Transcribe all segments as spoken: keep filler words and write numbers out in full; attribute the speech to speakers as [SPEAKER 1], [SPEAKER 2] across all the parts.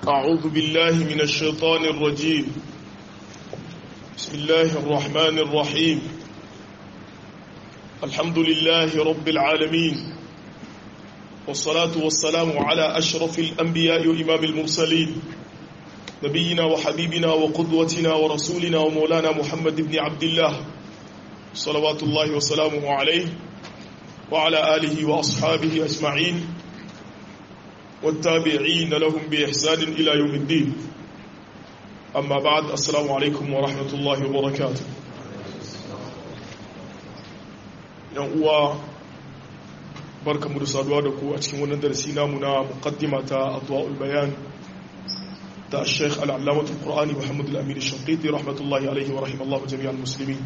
[SPEAKER 1] أعوذ بالله من الشيطان الرجيم. بسم الله الرحمن الرحيم. الحمد لله رب العالمين، والصلاة والسلام على أشرف الأنبياء وإمام المرسلين، نبينا وحبيبنا وقدوتنا ورسولنا ومولانا محمد بن عبد الله صلوات الله وسلامه عليه وعلى آله وأصحابه أجمعين والتابعين لهم بإحسان إلى يوم الدين. أما بعد، السلام عليكم ورحمة الله وبركاته. ينقوى بركة مرسال وادكو أتكي وندرسينا منا مقدمة أضواء البيان تا الشيخ العلامة القرآني محمد الأمين الشنقيطي رحمة الله عليه ورحمة الله جميع المسلمين.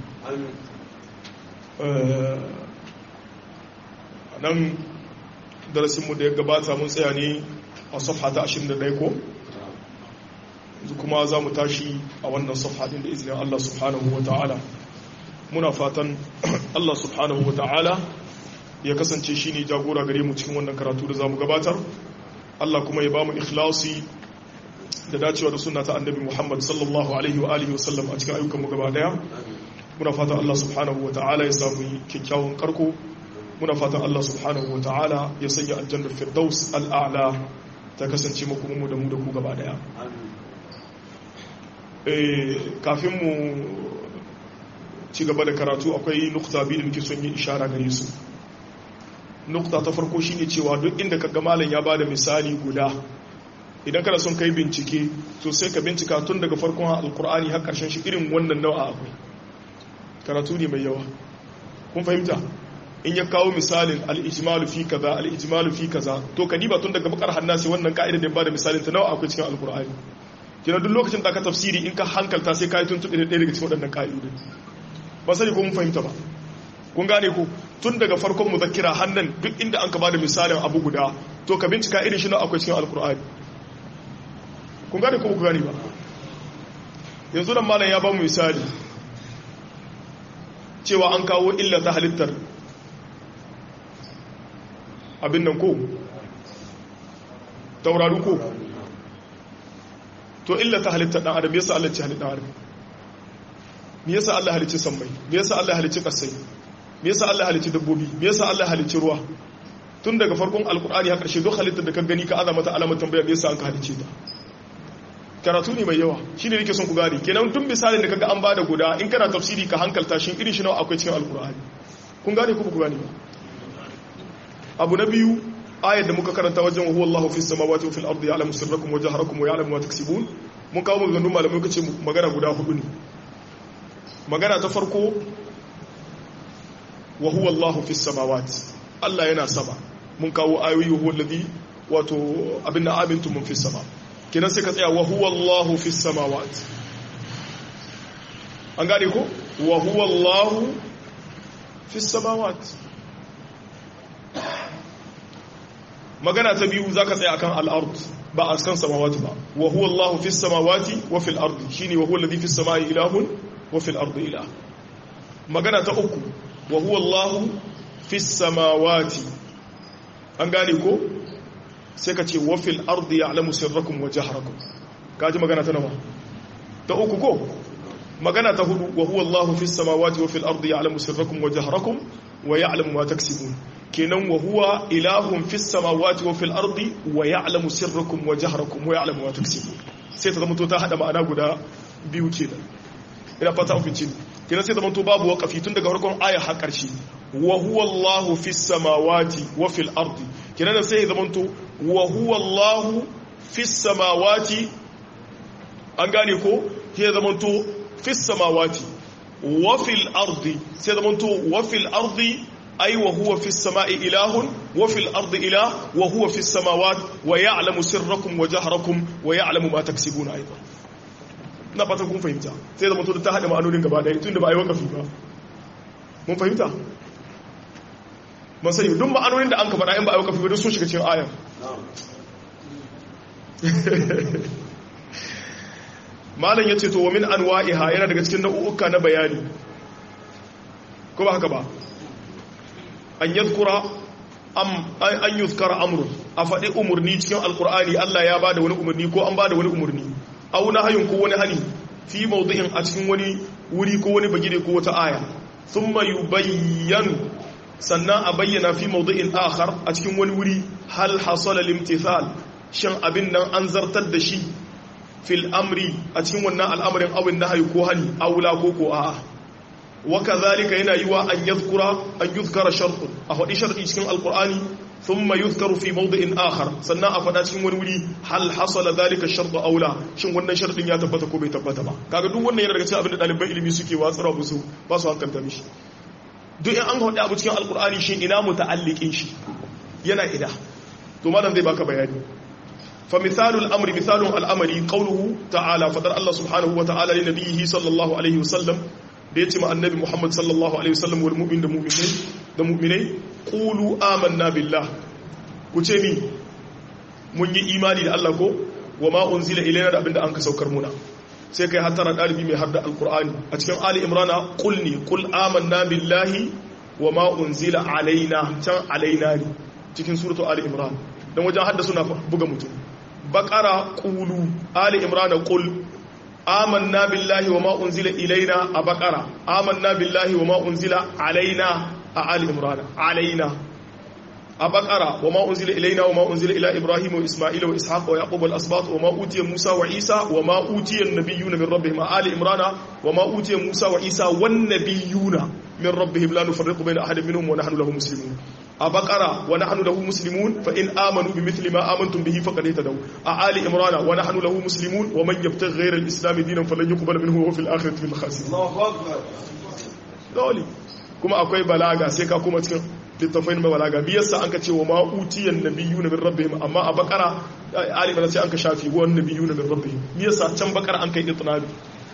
[SPEAKER 1] nan darasinmu da ya gabata mun tsaya ne a safha ta ashirin da ɗaya ko yanzu kuma za mu tashi a wannan safha din da izinin Allah subhanahu wa ta'ala. Muna fatan Allah subhanahu wa ta'ala ya kasance shi ne jagora gare mu cikin wannan karatu da za mu gabatar. Allah kuma ya ba mu ikhlasi da dacewa da sunna ta annabi Muhammad sallallahu alaihi wa alihi wa sallam a cikin ayyukanmu gaba daya. Muna fatan Allah subhanahu wa ta'ala ya samu kyakkyawan karko. Muna fatan Allah subhanahu wa ta'ala ya sanya aljannar firdaus al'a'la ta kasance makomanmu da mu da ku gaba daya. Kafin mu ci gaba da karatu akwai nukta biyu da muke son yi ishara gare su. Nukta ta farko shine cewa duk inda kaga malam ya bada misali guda, idan kana son kai bincike to sai ka bincika tun daga farkon alkur'ani har karshen shi irin wannan nau'a akwai. Karatu ne mai yawa. Kun fahimta? In ya kawo misalin al-ijmalu fi kaza al-ijmalu fi kaza to kadiba tun daga bakar hannasi wannan ka'ida da ba da misalin ta nawa akwai cikin alkur'ani. Kina duk lokacin da ka tafsiri in ka hankalta sai ka yi tuntuɓe da ɗaya daga cikin waɗannan ka'idodin. Ba sani ko mun fahimta ba. Kun gane ko tun daga farkon muzakkira hannan duk inda an ka ba da misalin abu guda to ka bincika irin shi nawa akwai cikin alkur'ani. Kun gane ko ku gane ba. Yanzu nan malam ya ba mu misali cewa an kawo illa ta halittar abin nan ko taurari ko to illa ta halitta dan adam yasa Allah ya halitta dan adam me yasa Allah halicci sammai me yasa Allah halicci kasai me yasa Allah halicci dabbobi me yasa Allah halicci ruwa tun daga farkon alkur'ani har karshe duk halittar da ka gani ka azama ta alamar tambaya me yasa an ka halicce ta. Karatu ne mai yawa shine nake son ku gane kenan tun misalin da kaga an bada guda in kana tafsiri ka hankalta shin irin shi nawa akwai cikin alkur'ani. Kun gane ko ku gane ba. Abu na biyu ayar da muka karanta wajen huwa Allahu fis samawati wa fil ardi ya'lamu sirrakum wa jahrakum wa ya'lamu ma taksibun. Mun kawo maganganun malamai kace magana guda hudu ne. Magana ta farko wa huwa Allahu fis samawati, Allah yana sama. Mun kawo ayoyi huwa alladhi wato abinna amintum mun fis sama. Kenan sai ka tsaya wa huwa Allahu fis samawati. An gane ko wa huwa Allahu fis samawati. Magana ta biyu za ka tsaye akan al'ard ba a kan samawati ba wa huwa Allahu fis samawati wa fil ardi shine wa huwa alladhi fis samai ilahun wa fil ardi ilah. Magana ta uku wa huwa Allahu fis samawati, an gane ko sai ka ce wa fil ardi ya'lamu sirrakum wa jahrakum. Kaji magana ta nawa? Ta uku ko? Magana ta hudu wa huwa Allahu fis samawati wa fil ardi ya'lamu sirrakum wa jahrakum wa ya'lamu ma taksibun. kenan wa huwa ilahun fis samawati wa fil ardi wa ya'lamu sirrakum wa jahrakum wa ya'lamu ma taksibun. Sai ta zama to ta hada ma'ana guda biyu kenan. Ina fata ku fice. Kenan sai ta zama to babu waqafi tun daga farkon aya har karshe. Wa huwa Allahu fis samawati wa fil ardi. Kenan sai ya zama to wa huwa Allahu fis samawati, an gane ko ya zama to fis samawati wa fil ardi, sai zama to wa fil ardi أي وهو في السماء إله وفي الأرض إله وهو في السماوات ويعلم سركم وجهركم ويعلم ما تكسبون أيضا. na fata kun fahimta sai da mutum ta hada ma'anonin gaba daya tunda ba ai wakafi ba. Mun fahimta mun sani duk ma'anonin da an ka faɗa in ba ai wakafi ba duk sun shiga cikin ayar. Malam yace to wa min anwa'iha yana daga cikin nau'uka na bayani ko ba haka ba, an yadhkura am an yuzkara amrun a faɗi umurni cikin alqur'ani Allah ya bada wani umurni ko an bada wani umurni aw nahyun ko wani hani fi mawdi'in a cikin wani wuri ko wani bagire ko wata aya thumma yubayyanu sannan a bayyana fi mawdi'in akhar a cikin wani wuri hal hasala limtithal shin abin nan an zartar da shi fil amri a cikin wannan al'amarin awin nahyi ko hani aula ko ko a'a wa kadhalika yana yiwa an yadhkura an yuzkara shartun a faɗi sharti cikin alqur'ani thumma yuzkaru fi mawdi'in akhar sannan a faɗa cikin wani wuri hal hasala dhalika shartu aula shin wannan shartin ya tabbata ko bai tabbata ba kaga duk wannan yana daga cikin abin da ɗaliban ilimi suke watsara musu ba su hankalta mishi duk in an faɗi abu cikin alqur'ani shin ina muta'alliqin shi yana ida to malam zai baka bayani fa misalul amri misalun al'amari qawluhu ta'ala fadar Allah subhanahu wa ta'ala li nabiyhi sallallahu alaihi wasallam da yace ma annabi Muhammad sallallahu alaihi wasallam wal mu'min da mu'minai da mu'minai qulu amanna billah ku ce mi mun yi imani da Allah ko wa ma unzila ilayna da abinda an ka saukar muna sai kai hatara dalibi mai hadda alqur'ani a cikin ali imrana qulni qul amanna billahi wa ma unzila alaina can alaina ne cikin suratu ali imran dan wajen hadda suna buga mutum baqara qulu ali imrana qul amanna billahi wa ma unzila ilaina a baqara amanna billahi wa ma unzila alaina a ali imran alaina a baqara wa ma unzila ilaina wa ma unzila ila ibrahim wa isma'ila wa ishaq wa yaqub wal asbat wa ma utiya musa wa isa wa ma utiya an-nabiyyuna min rabbihim ali imran wa ma utiya musa wa isa wan nabiyyuna min rabbihim la nufarriqu bayna ahadin minhum wa nahnu lahu muslimun a baqara wa nahnu lahu muslimun fa in amanu bimithli ma amantum bihi faqad ihtadaw a ali imran wa nahnu lahu muslimun wa man yabtaghi ghayra al-islam dinan falan yuqbal minhu wa fil akhirati min khasir Allahu akbar dole kuma akwai balaga sai ka kuma cikin littafin balaga biyarsa an ka ce wa ma utiyan nabiyuna min rabbihim amma a baqara ali imran sai an ka shafi wa nabiyuna min rabbihim biyarsa can baqara an kai itnabi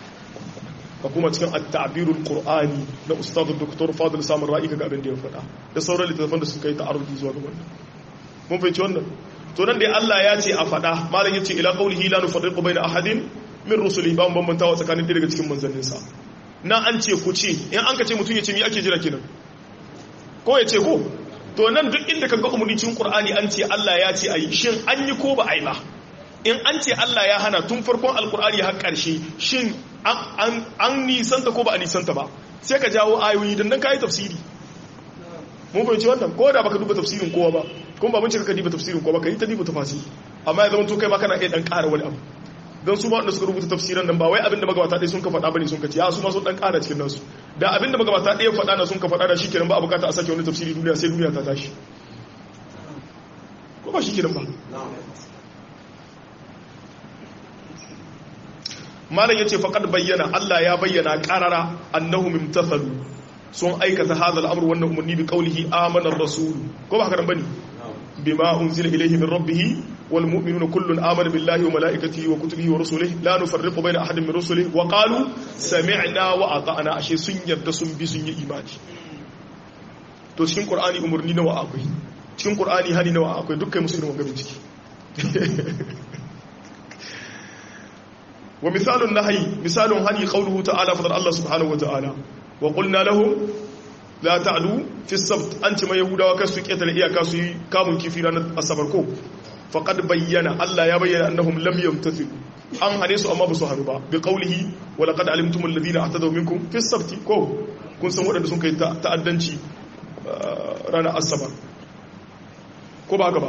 [SPEAKER 1] ka kuma cikin at-ta'birul qur'ani na ustad doktor Fadil Samar Ra'i kaga abin da ya faɗa da sauran littafan da suka yi ta'arudi zuwa ga wannan mun fahimci wannan to nan dai Allah ya ce a faɗa malam yace ila qawlihi la nufarriqu baina ahadin min rusulihi ba mun bambantawa tsakanin ɗaya daga cikin manzannin sa na an ce ku ce in an ka ce mutun ya ce mi ake jira kenan ko ya ce ko to nan duk inda kaga umurni cikin qur'ani an ce Allah ya ce ayi shin an yi ko ba ayi ba in an ce Allah ya hana tun farkon alqur'ani har ƙarshe shin an nisanta ko ba a nisanta ba sai ka jawo ayoyi don nan ka yi tafsiri mun fahimci wannan ko da baka duba tafsirin kowa ba kuma ba mun ce ka diba tafsirin kowa ba ka yi ta diba tafasiri amma ya zama to kai ma kana iya dan ƙara wani abu don su ma wanda suka rubuta tafsiran nan ba wai abinda magabata ɗaya sun ka faɗa bane sun ka ce ya su ma sun dan ƙara cikin nasu da abinda magabata ɗaya faɗa na sun ka faɗa da shi kenan ba a bukata a sake wani tafsiri duniya sai duniya ta tashi ko ba shi kenan ba malam yace faqad bayyana Allah ya bayyana qarara annahum imtathalu sun aikata hadal amr wannan umarni bi qawlihi amana ar-rasul ko ba haka nan bane bima unzila ilayhi min rabbih wal mu'minuna kullun amana billahi wa malaikatihi wa kutubihi wa rusulihi la nufarriqu bayna ahadin min rusulihi wa qalu sami'na wa ata'na ashe sun yarda sun bi sun yi imani to cikin qur'ani umarni nawa akwai cikin qur'ani hani nawa akwai dukkan musulmi ga bincike ومثال النهي مثال هني قوله تعالى فضل الله سبحانه وتعالى وقلنا لهم لا تعدوا في السبت أنت ما يهودا وكسو كيتا لإياكا سي كامن كفيران السبركو فقد بيّن الله يبين أنهم لم يمتثلوا أن هنيسوا أما بسوحنوا با بقوله ولقد علمتم الذين اعتدوا منكم في السبت كو كن سموء أن سنكي تأدنشي رانا السبر كو باقبا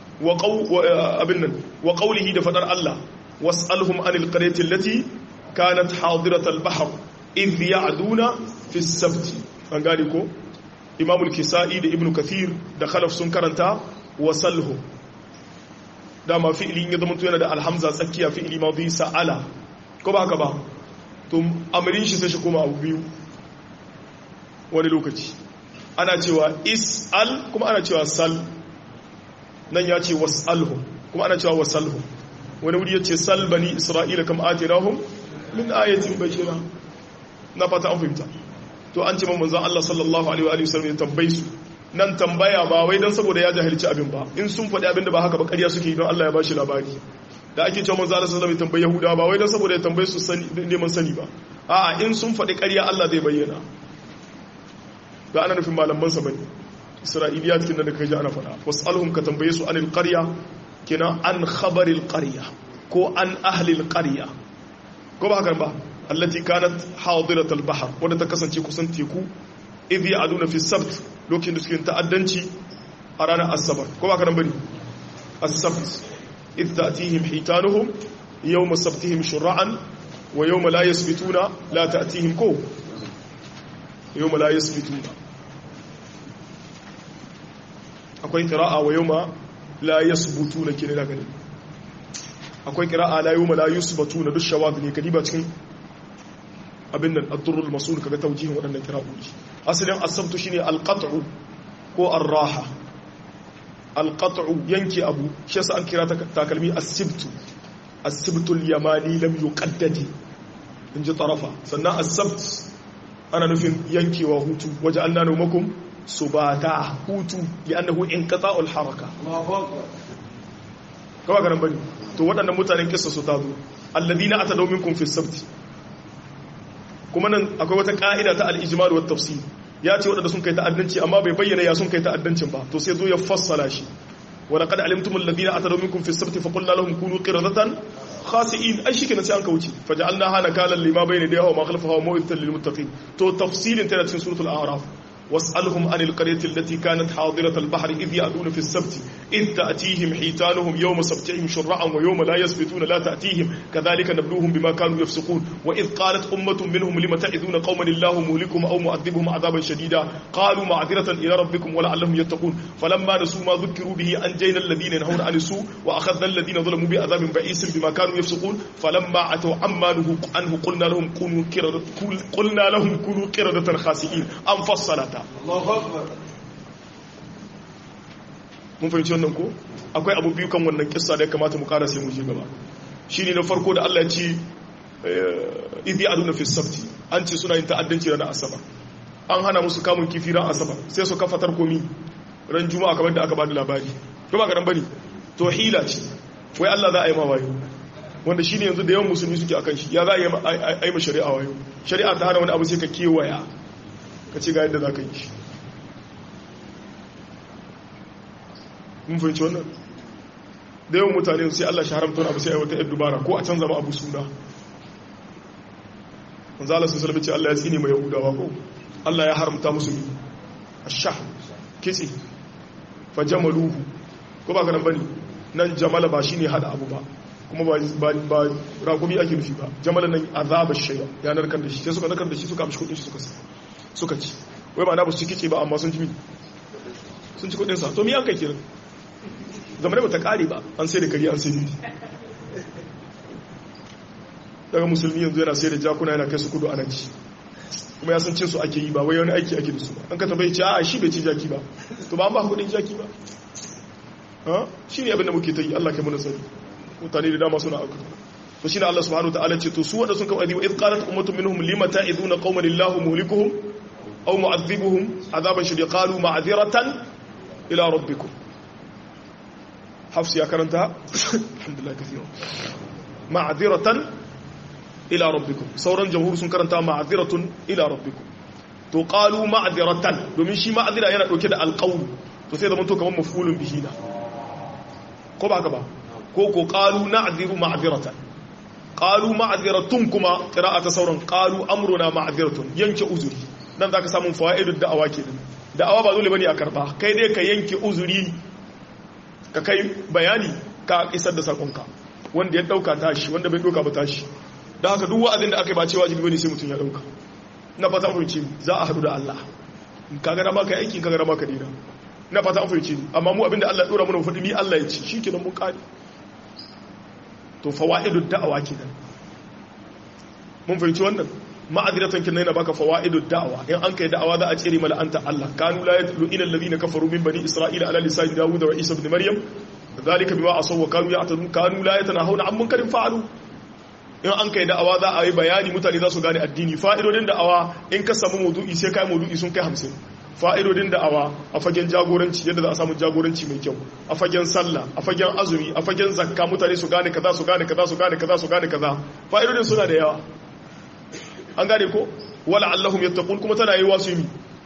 [SPEAKER 1] وقوله دفدر الله واسألهم عن القرية التي كانت حاضرة البحر إذ يعدون في السبت فانقالكو إمام الكسائي دا ابن كثير دا خلف سنكرنتا وسلهم دا ما فئلي يضمنتو ينا دا الحمزة سكية فئلي ماضي سألا كبا كبا ثم أمرينش سيشكوما أو بيو ونلوكتي أنا تيوا إسأل كما أنا تيوا سل نن ياتي واسألهم كما أنا تيوا وسلهم wani wuri ya ce salbani isra'ila kam atirahum min ayatin bashira na fata an fahimta to an ce man manzon Allah sallallahu alaihi wa sallam ya tambaye su nan tambaya ba wai dan saboda ya jahilci abin ba in sun faɗi abin da ba haka ba ƙarya suke don Allah ya bashi labari da ake cewa manzon Allah sallallahu alaihi wa sallam ya tambaye Yahudawa ba wai dan saboda ya tambaye su sani neman sani ba a'a in sun faɗi ƙarya Allah zai bayyana ba ana nufin malaman sa bane isra'iliyat kin da kaje ana fada wasalhum ka tambaye su anil qarya kina an khabaril qarya ko an ahli al qarya ko ba haka ba allati kanat hadirat al bahr wanda ta kasance kusan teku idh ya'duna fi sabt lokacin da suke ta'addanci a ranar asabar ko ba haka nan bane as-sabt idh ta'tihim hitanuhum yawma sabtihim shur'an wa yawma la yasbituna la ta'tihim ko yawma la yasbituna akwai qira'a wa yawma la yasbutuna kine da gani akwai qira'a la yawma la yusbatuna duk shawad ne kadiba cikin abin nan ad-durrul masul kaga tawjihin wadannan qira'o'i asalin as-sabtu shine al-qat'u ko ar-raha al-qat'u yanki abu shi yasa an kira takalmi as-sibtu as-sibtu al-yamani lam yuqaddadi inji tarafa sannan as-sabt ana nufin yankewa hutu waja'alna nawmakum subata hutu li'annahu inqata'ul haraka kawai garan bane to waɗannan mutanen kissa su tazo alladina atadaw minkum fi as-sabt kuma nan akwai wata ka'ida ta al-ijmal wa tafsir ya ce waɗanda sun kai ta'addanci amma bai bayyana ya sun kai ta'addancin ba to sai zo ya fassala shi wa laqad alimtum alladina atadaw minkum fi as-sabt fa qulna lahum kunu qiradatan khasi'in ai shikenan sai an kauce faja'alna hana kalan lima bayna yadayha wa ma khalfaha wa maw'idatan lil muttaqin to tafsilin tana cikin suratul a'raf واسألهم عن القرية التي كانت حاضرة البحر إذ يأتون في السبت إذ تأتيهم حيتانهم يوم سبتهم شرعا ويوم لا يسبتون لا تأتيهم كذلك نبلوهم بما كانوا يفسقون وإذ قالت أمة منهم لم تعذون قوما الله مهلكهم أو معذبهم عذابا شديدا قالوا معذرة إلى ربكم ولعلهم يتقون فلما نسوا ما ذكروا به أنجينا الذين ينهون عن السوء وأخذنا الذين ظلموا بعذاب بئيس بما كانوا يفسقون فلما عتوا عما نهوا عنه قلنا لهم كونوا قردة قلنا لهم كونوا قردة خاسئين أم فصلت mun fahimci wannan ko akwai abu biyu kan wannan kissa da ya kamata mu kara sai mu je gaba shine na farko da Allah ya ce idhi aduna fi sabti an ce suna yin ta'addanci ranar asabar an hana musu kamun kifi ran asabar sai su kafa tarkomi ran juma'a kamar da aka bada labari to ba garan bane to hila ce wai Allah za a yi ma wayo wanda shine yanzu da yawan musulmi suke akan shi ya za a yi ma shari'a wayo shari'a ta hana wani abu sai ka kewaya ka ce ga yadda za ka yi shi mun fahimci wannan da yawan mutane sai Allah shi haramta wani abu sai a wata yadda dubara ko a canza ma abu suna wanzu Allah sun salbi ce Allah ya tsine mai yahudawa ko Allah ya haramta musu ne a sha kitse fa jamaluhu ko ba ganin bane nan jamala ba shine hada abu ba kuma ba ba rakumi ake nufi ba jamala nan azaba shay'a ya narkar da shi sai suka narkar da shi suka amshi kudin shi suka suka ci wai ba na ba su kice ba amma sun ci sun ci kudin sa to mi an kai kiran zama da bata kare ba an sai da kari an sai bindi daga musulmi yanzu yana sai da jakuna yana kai su kudu ana ci kuma ya san cin su ake yi ba wai wani aiki ake da su ba an ka tambaye ce a shi bai ci jaki ba to ba an ba kudin jaki ba ha shi ne abin da muke ta yi Allah kai mana sani mutane da dama suna auka to shine Allah subhanahu wataala ce to su wanda sun kawo wa idh qalat ummatun minhum lima ta'iduna qauman illahu muhlikuhum aw mu'adhibuhum adaban shadid qalu ma'dhiratan ila rabbikum hafs ya karanta alhamdulillah kaseeran ma'dhiratan ila rabbikum sauran jamhur sun karanta ma'dhiratun ila rabbikum to qalu ma'dhiratan domin shi ma'dhira yana dauke da alqawl to sai zaman to kaman maf'ulun bihi na ko ba ka ba ko ko qalu na'dhiru ma'dhiratan qalu ma'dhiratun kuma qira'ata sauran qalu amruna ma'dhiratun yanke uzuri nan zaka samu fawaidud da'awa kenan da'awa ba dole bane a karba kai dai ka yanke uzuri ka kai bayani ka isar da sakonka wanda ya dauka tashi wanda bai dauka ba tashi dan haka duk wa'azin da aka yi ba cewa wajibi bane sai mutun ya dauka na fata mun ce za a hadu da Allah kaga da maka aiki kaga da maka dina na fata mun ce amma mu abinda Allah ya dora mana fadi mi Allah ya ci shikenan mun kare to fawaidud da'awa kenan mun fahimci wannan ma'adiratan kenan yana baka fawaidud da'awa in an kai da'awa za a tsere mala anta Allah kanu la yatlu ila alladhina kafaru min bani isra'ila ala lisan dawud wa isa ibn maryam dhalika bima asaw wa kanu ya'tadun kanu la yatanahuna an munkarin fa'alu in an kai da'awa za a yi bayani mutane za su gane addini fa'idodin da'awa in ka samu maudu'i sai kai maudu'i sun kai hamsin fa'idodin da'awa a fagen jagoranci yadda za a samu jagoranci mai kyau a fagen sallah a fagen azumi a fagen zakka mutane su gane kaza su gane kaza su gane kaza su gane kaza fa'idodin suna da yawa an gane ko wala allahum yattaqun kuma tana yi wasu mi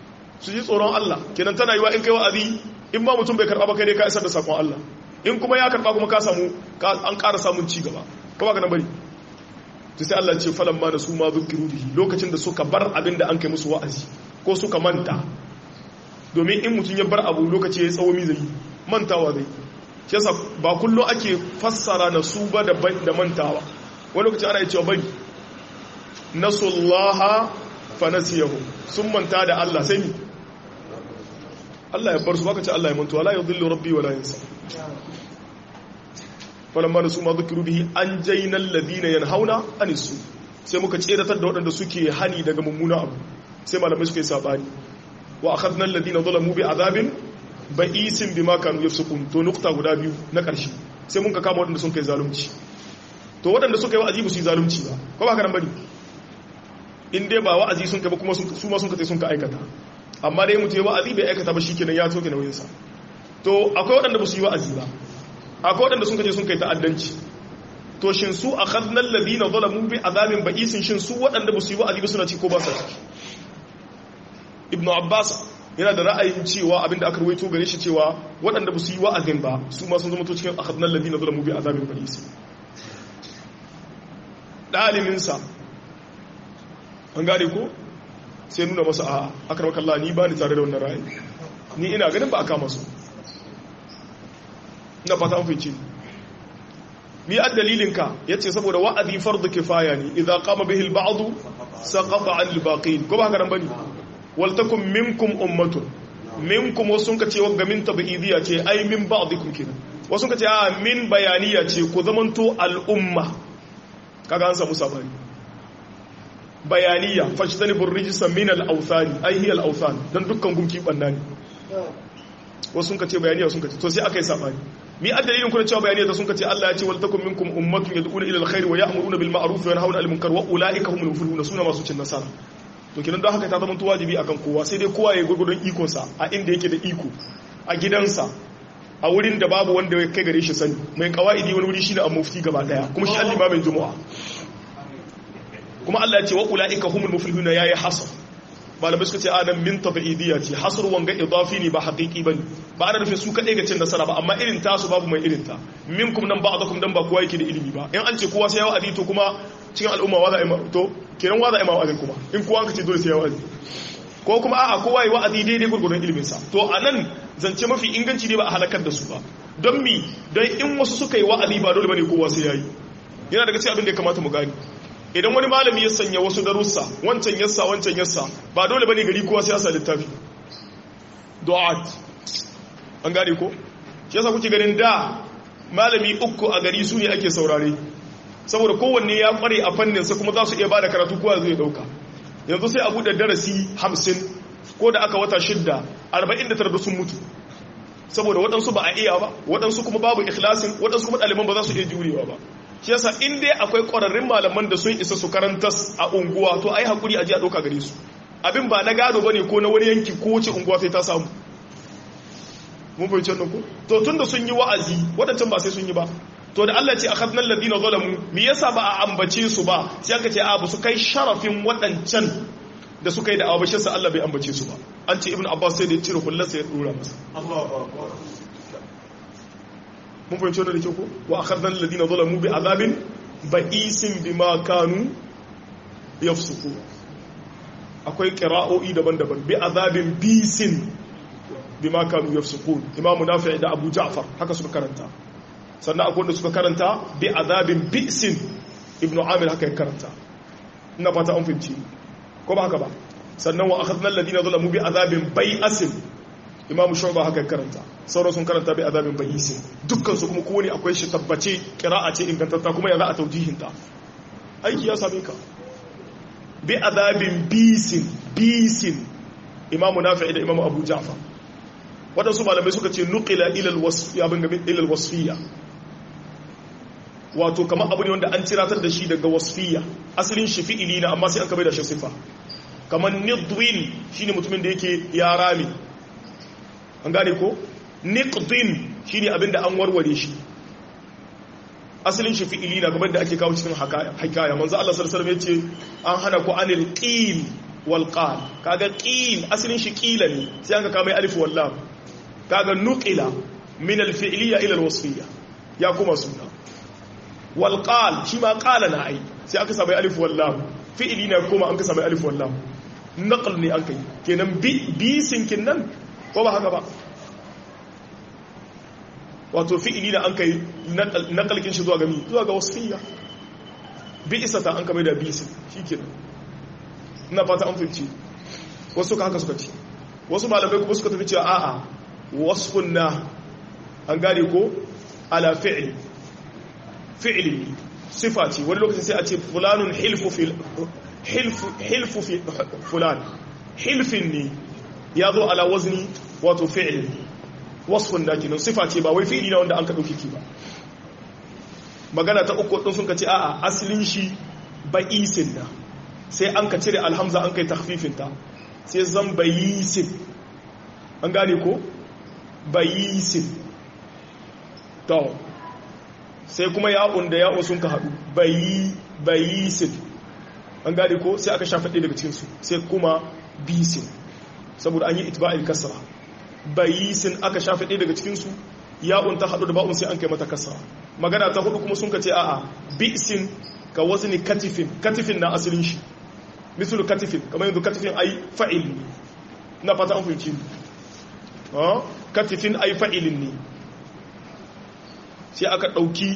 [SPEAKER 1] su ji tsoron Allah kenan tana yiwa in kai wa'azi in ba mutum bai karba ba kai dai ka isar da sakon Allah in kuma ya karba kuma ka samu an ƙara samun ci gaba ka baka nan bari to sai Allah ce falan ma da su ma zukiru bihi lokacin da suka bar abin da an kai musu wa'azi ko suka manta domin in mutum ya bar abu lokaci ya tsawo mi zai mantawa zai shi yasa ba kullum ake fassara na su ba da da mantawa wani lokaci ana cewa bari nasullaha fa nasiyahu sun manta da Allah sai ni Allah ya bar su baka ce Allah ya mantuwa la yudhillu rabbi wala yansa falamma nasu ma dhukiru bihi an jayna alladhina yanhauna anisu sai muka tseratar da waɗanda suke hani daga mummuna abu sai malamai suke sabani wa akhadna alladhina zalamu bi adabin ba'isin bima kanu yafsukun to nukta guda biyu na ƙarshe sai mun ka kama waɗanda sun kai zalunci to waɗanda suka yi wa'azi ba su yi zalunci ba ko ba ka nan bane in dai ba wa'azi sun kai ba kuma su ma sun kai sun ka aikata amma dai mutum ya wa'azi bai aikata ba shikenan ya toke nauyin sa to akwai waɗanda ba su yi wa'azi ba akwai waɗanda sun kaje sun kai ta'addanci to shin su akhadna alladhina zalamu bi adabin ba'isin shin su waɗanda ba su yi wa'azi ba suna ci ko ba su ci ibnu abbas yana da ra'ayin cewa abinda aka rawaito gare shi cewa waɗanda ba su yi wa'azin ba su ma sun zama to cikin akhadna alladhina zalamu bi adabin ba'isin dalimin sa an gane ko sai nuna masa a akramaka Allah ni ba ni tare da wannan ra'ayi ni ina ganin ba aka masu na fata an fice ni a dalilinka yace saboda wa'azi fardu kifaya ne idza qama bihi al-ba'd saqata 'an al-baqin ko ba haka nan bane wal takum minkum ummatun minkum wasun kace wagga min tabidiyya ce ai min ba'dikum kenan wasun kace a min bayaniya ce ku zamanto al-umma kaga an samu sabani bayaniya fajtanibur rijsa min al-awthani ai hiya al-awthan dan dukkan gunki banna ne wasun kace bayaniya wasun kace to sai akai sabani mi addalilin kuna cewa bayani da sun kace Allah ya ce wal takum minkum ummatun yad'una ila alkhair wa ya'muruna bil ma'ruf wa yanhauna 'anil munkar wa ulaika humul muflihun suna masu cin nasara to kinan don haka ta zama to wajibi akan kowa sai dai kowa ya gurgurun ikon sa a inda yake da iko a gidansa a wurin da babu wanda ya kai gare shi sani mai kawaidi wani wuri shine a mufti gaba daya kuma shi al-imamin jumu'a kuma Allah ya ce wa ulaika humul muflihun yayi hasab malamai suka ce adam min tabi'idiyya ce hasr wanga idafi ne ba haqiqi bane ba ana nufin su kadai ga cin nasara ba amma irin tasu babu mai irin ta minkum nan ba'dakum dan ba kowa yake da ilimi ba in an ce kowa sai ya wa'azi to kuma cikin al'umma wa za a yi to kiran wa za a yi wa'azin kuma in kowa ka ce dole sai ya wa'azi ko kuma a'a kowa yi wa'azi daidai gurgurdan ilimin sa to anan zance mafi inganci ne ba a halakar da su ba don mi don in wasu suka yi wa'azi ba dole bane kowa sai yayi yana daga cikin abin da ya kamata mu gani idan wani malami ya sanya wasu darussa wancan yassa wancan yassa ba dole bane gari kowa sai ya sa littafi du'at an gane ko shi yasa kuke ganin da malami uku a gari su ne ake saurare saboda kowanne ya kware a fannin sa kuma za su iya bada karatu kowa zai dauka yanzu sai a bude darasi hamsin ko da aka wata shidda arba'in da tara sun mutu saboda waɗansu ba a iya ba waɗansu kuma babu ikhlasin waɗansu kuma ɗaliban ba za su iya jurewa ba shi yasa in dai akwai ƙwararrun malaman da sun isa su karantas a unguwa to ai hakuri a ji a ɗauka gare su abin ba na gado bane ko na wani yanki ko wace unguwa sai ta samu mun bai can ko to tunda sun yi wa'azi wadancan ba sai sun yi ba to da Allah ce akhadna alladhina zalamu me yasa ba a ambace su ba sai aka ce a ba su kai sharafin wadancan da suka yi da abashin sa Allah bai ambace su ba an ce ibnu abbas sai da ya cire hullarsa ya dora masa Allahu akbar mun fahimci wannan da ke ko wa akhadna alladhina zalamu bi azabin ba'isin bima kanu yafsuku akwai qira'o'i daban-daban bi azabin bisin bima kanu yafsukun imam nafi' da abu ja'far haka suka karanta sannan akwai wanda suka karanta bi azabin bisin ibnu amir haka ya karanta ina fata an fahimci ko ba haka ba sannan wa akhadna alladhina zalamu bi azabin bai'asin imam shu'ba haka ya karanta sauran sun karanta bi azabin ba'isin dukkan su kuma kowane akwai shi tabbace qira'a ce ingantatta kuma ya za a taujihinta aiki ya same ka bi azabin bisin bisin imam nafi' da imam abu ja'far wadansu malamai suka ce nuqila ila alwasfiya bin ila alwasfiya wato kamar abu ne wanda an ciratar da shi daga wasfiya asalin shi fi'ili na amma sai an kabai da shi sifa kamar nidwin shine mutumin da yake ya rami an gane ko niqdin shine abinda an warware shi asalin shi fi'ili na kamar da ake kawo cikin hikaya manzo Allah sallallahu alaihi wasallam yace an hana ku anil qil wal qal kaga qil asalin shi qila ne sai aka kama alif wal lam kaga nuqila min al fi'liya ila al wasfiyya ya kuma suna wal qal shi ma qala na ai sai aka saba alif wal lam fi'li ne kuma an ka saba alif wal lam naql ne an kai kenan bi bi sinkin nan ko ba haka ba wato fi'ili da an kai naqalkin shi zuwa ga mi zuwa ga wasfiyya bi isata an kame da bisin shikenan ina fata an fice wasu ka haka suka ce wasu malamai kuma suka tafi cewa a'a wasfun na an gane ko ala fi'li fi'li sifa ce wani lokacin sai a ce fulanun hilfu fil hilfu hilfu fi fulan hilfin ne ya zo ala wazni wato fi'li wasfun da kenan sifa ce ba wai fi'li na wanda an ka dauke ki ba magana ta uku din sun ka ce a'a asalin shi ba'isin da sai an ka cire alhamza an kai takhfifin ta sai zan bayisin an gane ko bayisin to sai kuma ya'un da ya'un sun ka hadu bayi bayisin an gane ko sai aka shafa ɗaya daga cikin su sai kuma bisin saboda an yi itba'il kasra bayisin aka shafa ɗaya daga cikin su ya'un ta hadu da ba'un sai an kai mata kasra magana ta hudu kuma sun ka ce a'a bisin ka wazni katifin katifin na asalin shi misalu katifin kamar yanzu katifin ai fa'il na fata an fahimci ha katifin ai fa'ilin ne sai aka dauki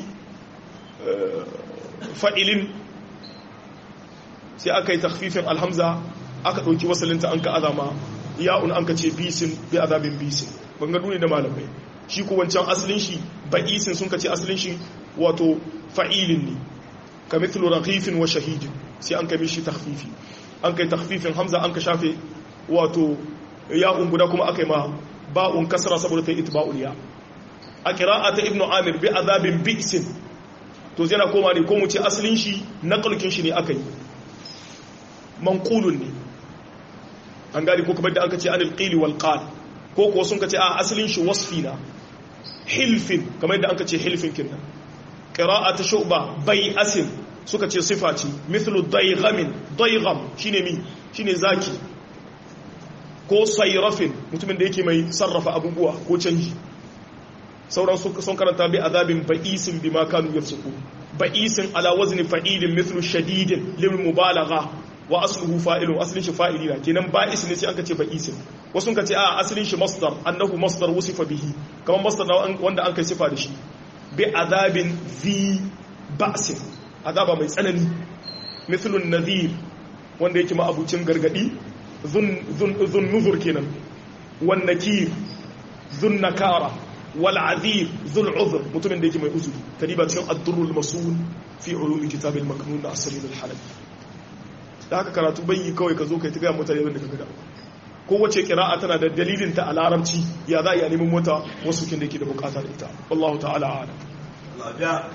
[SPEAKER 1] fa'ilin sai aka yi takhfifin alhamza aka dauki wasalinta an ka azama ya'un an ka ce bisin bi azabin bisin banga duni da malamai shi ko wancan asalin shi ba'isin sun ka ce asalin shi wato fa'ilin ne ka mithlu raghifin wa shahidin sai an kai mishi takhfifi an kai takhfifin hamza an ka shafe wato ya'un guda kuma akai ma ba'un kasra saboda ta itba'ul ya a qira'ata ibnu amir bi azabin bi'sin to yana koma ne ko mu ce asalin shi naqlukin shi ne akai manqulun ne an gari ko kamar da aka ce anil qili wal qal ko ko sun ka ce a asalin shi wasfina hilfin kamar da aka ce hilfin kinnan qira'atu shu'ba bai'asin suka ce sifa ce mithlu dayghamin daygham shine mi shine zaki ko sayrafin mutumin da yake mai sarrafa abubuwa ko canji sauran su sun karanta bi azabin ba'isin bima kanu yafsuku ba'isin ala wazni fa'ilin mithlu shadidin lil mubalagha wa asluhu fa'ilun aslin shi fa'ilina kenan ba'is ne sai aka ce ba'isin wasu ka ce a aslin shi masdar annahu masdar wusifa bihi kaman masdar wanda an kai sifa da shi bi azabin zi ba'sin azaba mai tsanani mithlun nadhir wanda yake ma'abucin gargadi zun zun zun nuzur kenan wan nakir zun nakara wal azir zul uzr mutumin da yake mai uzuri kadiba cikin ad-durrul masul fi ulum kitab al-maknun as-salim al-halabi da haka karatu bai kawai ka zo kai ta gaya mutane wanda ka gada kowace kira'a tana da dalilinta a larabci ya za a iya neman mota wasu kin da ke da bukata da ita wallahu ta'ala ala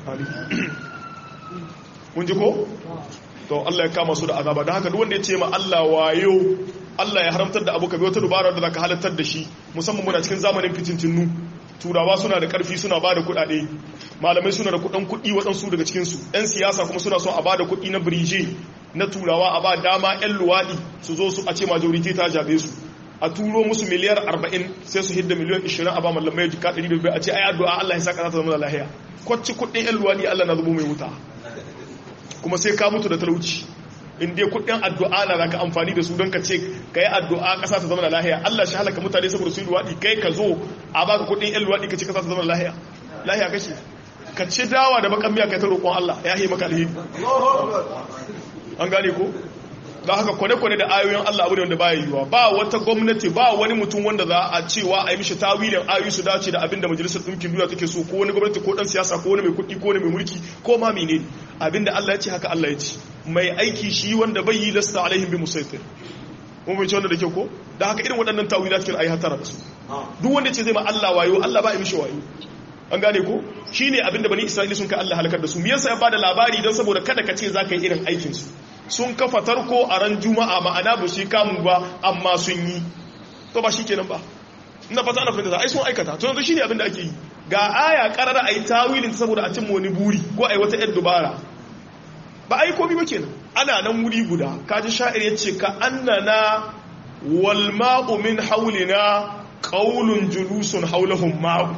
[SPEAKER 1] mun ji ko to Allah ya kama su da azaba don haka duk wanda ya ce ma Allah wayo Allah ya haramtar da abu ka bi wata dubara da zaka halartar da shi musamman muna cikin zamanin fitintinu turawa suna da karfi suna ba da kudade malamai suna da kudin kudi waɗansu daga cikinsu ɗan siyasa kuma suna son a ba da kudi na birije na turawa a ba dama 'yan luwaɗi su zo su a ce majority ta jabe su a turo musu miliyar arba'in sai su hidda miliyan ishirin a ba malamai jika ɗari da biyar a ce ai addu'a Allah ya sa ƙasa ta zama lahiya kwacci kudin 'yan luwaɗi Allah na zubo mai wuta kuma sai ka mutu da talauci in dai kudin addu'a na zaka amfani da su don ka ce ka yi addu'a ƙasa ta zama da lahiya Allah shi halaka mutane saboda su yi luwaɗi kai ka zo a baka kudin 'yan luwaɗi ka ce ƙasa ta zama da lahiya lahiya kashe ka ci dawa da bakan miya kai ta roƙon Allah ya yi maka alheri an gane ko don haka kwane-kwane da ayoyin Allah abu ne wanda baya yiwuwa ba wata gwamnati ba wani mutum wanda za a cewa a yi mishi tawilin ayoyi su dace da abinda majalisar ɗinkin duniya take so ko wani gwamnati ko ɗan siyasa ko wani mai kuɗi ko wani mai mulki ko ma mene abinda Allah ya ce haka Allah ya ce mai aiki shi wanda bai yi lasta alaihim bi musaitir mun bai ce wanda da kyau ko da haka irin waɗannan tawilat kin ayi hatara da su duk wanda ce zai ma Allah wayo Allah ba ya mishi wayo an gane ko shine abinda bani Isra'ila sun kai Allah halakar da su me yasa ya bada labari dan saboda kada ka ce zaka yi irin aikin su sun kafa tarko a ran juma'a ma'ana ba su kamu ba amma sun yi to ba shikenan ba ina fata ana fahimta ai sun aikata to yanzu shine abinda ake yi ga aya karara ayi tawilin saboda a cimma wani buri ko ayi wata yar dubara ba ai komai ba kenan ana nan wuri guda kaji sha'ir yace ka annana wal ma'u min hawlina qaulun julusun hawlahum ma'u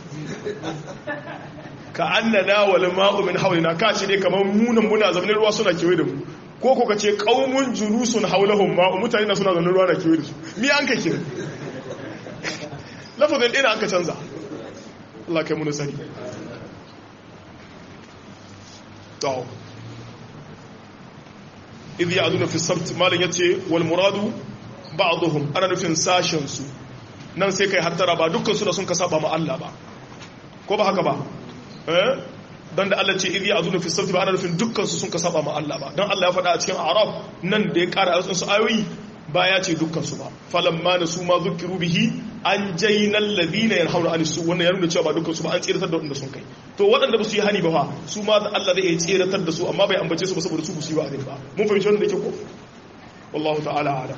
[SPEAKER 1] ka annana wal ma'u min hawlina ka ce dai kamar munan muna zamanin ruwa suna kewaye da mu ko ko kace qaumun julusun hawlahum ma'u mutane na suna zamanin ruwa na kewaye da su mi an ka kira lafazin ɗaya an ka canza Allah kai mu sani to idh ya'duna fi sabt malan yace wal muradu ba'dhum ana nufin sashen su nan sai kai hattara ba dukkan su da sun ka saba ma Allah ba ko ba haka ba eh dan da Allah ce idh ya'duna fi sabt ba ana nufin dukkan su sun ka saba ma Allah ba dan Allah ya faɗa a cikin a'raf nan da ya ƙara a wasu ayoyi ba ya ce dukkan su ba falamma nasu ma zukiru bihi an jaina alladhina yanhauna anis su wannan ya nuna cewa ba dukkan su ba an tsiratar da wanda sun kai to waɗanda ba su yi hani ba fa su ma Allah zai yi tsiratar da su amma bai ambace su ba saboda su ba su yi wa'azi ba mun fahimci wannan da ke ko wallahu ta'ala a'lam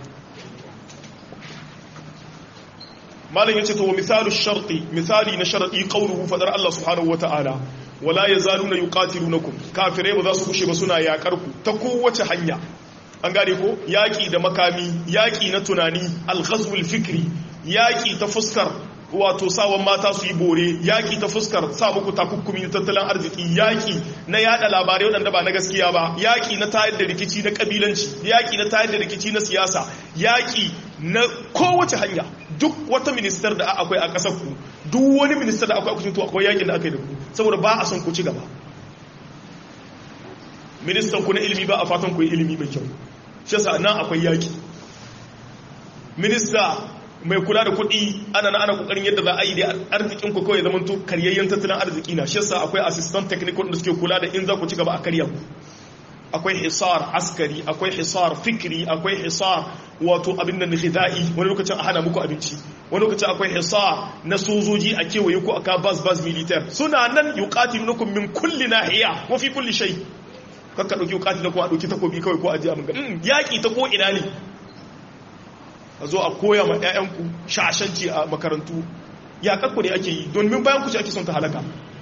[SPEAKER 1] malam yace to misalu sharti misali na sharadi qawluhu fadar Allah subhanahu wata'ala wala yazaluna yuqatilunakum kafirai ba za su kushe ba suna yakar ku ta kowace hanya an gane ko yaki da makami yaki na tunani al-ghazwul fikri yaki ta fuskar wato sawan mata su yi bore yaki ta fuskar sa muku takukkumi na tattalin arziki yaki na yada labarai wadanda ba na gaskiya ba yaki na tayar da rikici na kabilanci yaki na tayar da rikici na siyasa yaki na kowace hanya duk wata ministar da akwai a kasar ku duk wani ministar da akwai a kucin to akwai yakin da aka yi da ku saboda ba a son ku ci gaba ministan ku na ilimi ba a fatan ku yi ilimi mai kyau shi yasa nan akwai yaki minista mai kula da kuɗi ana na ana kokarin yadda za a yi da arzikin ku kawai zaman to karyayyen tattalin arziki na shi yasa akwai assistant technical da suke kula da in za ku ci gaba a karya ku akwai hisar askari akwai hisar fikri akwai hisar wato abin da ghidai wani lokacin a hana muku abinci wani lokacin akwai hisar na sojoji a kewaye ku aka bas bas militaire suna nan yuqatilunakum min kulli nahiya wa fi kulli shay kakka dauki yuqatilunakum a dauki takobi kawai ko a ji abin yaki ta ko ina ne a zo a koya ma 'ya'yanku shashanci a makarantu ya kakku ne ake yi domin bayan ku ce ake son ta halaka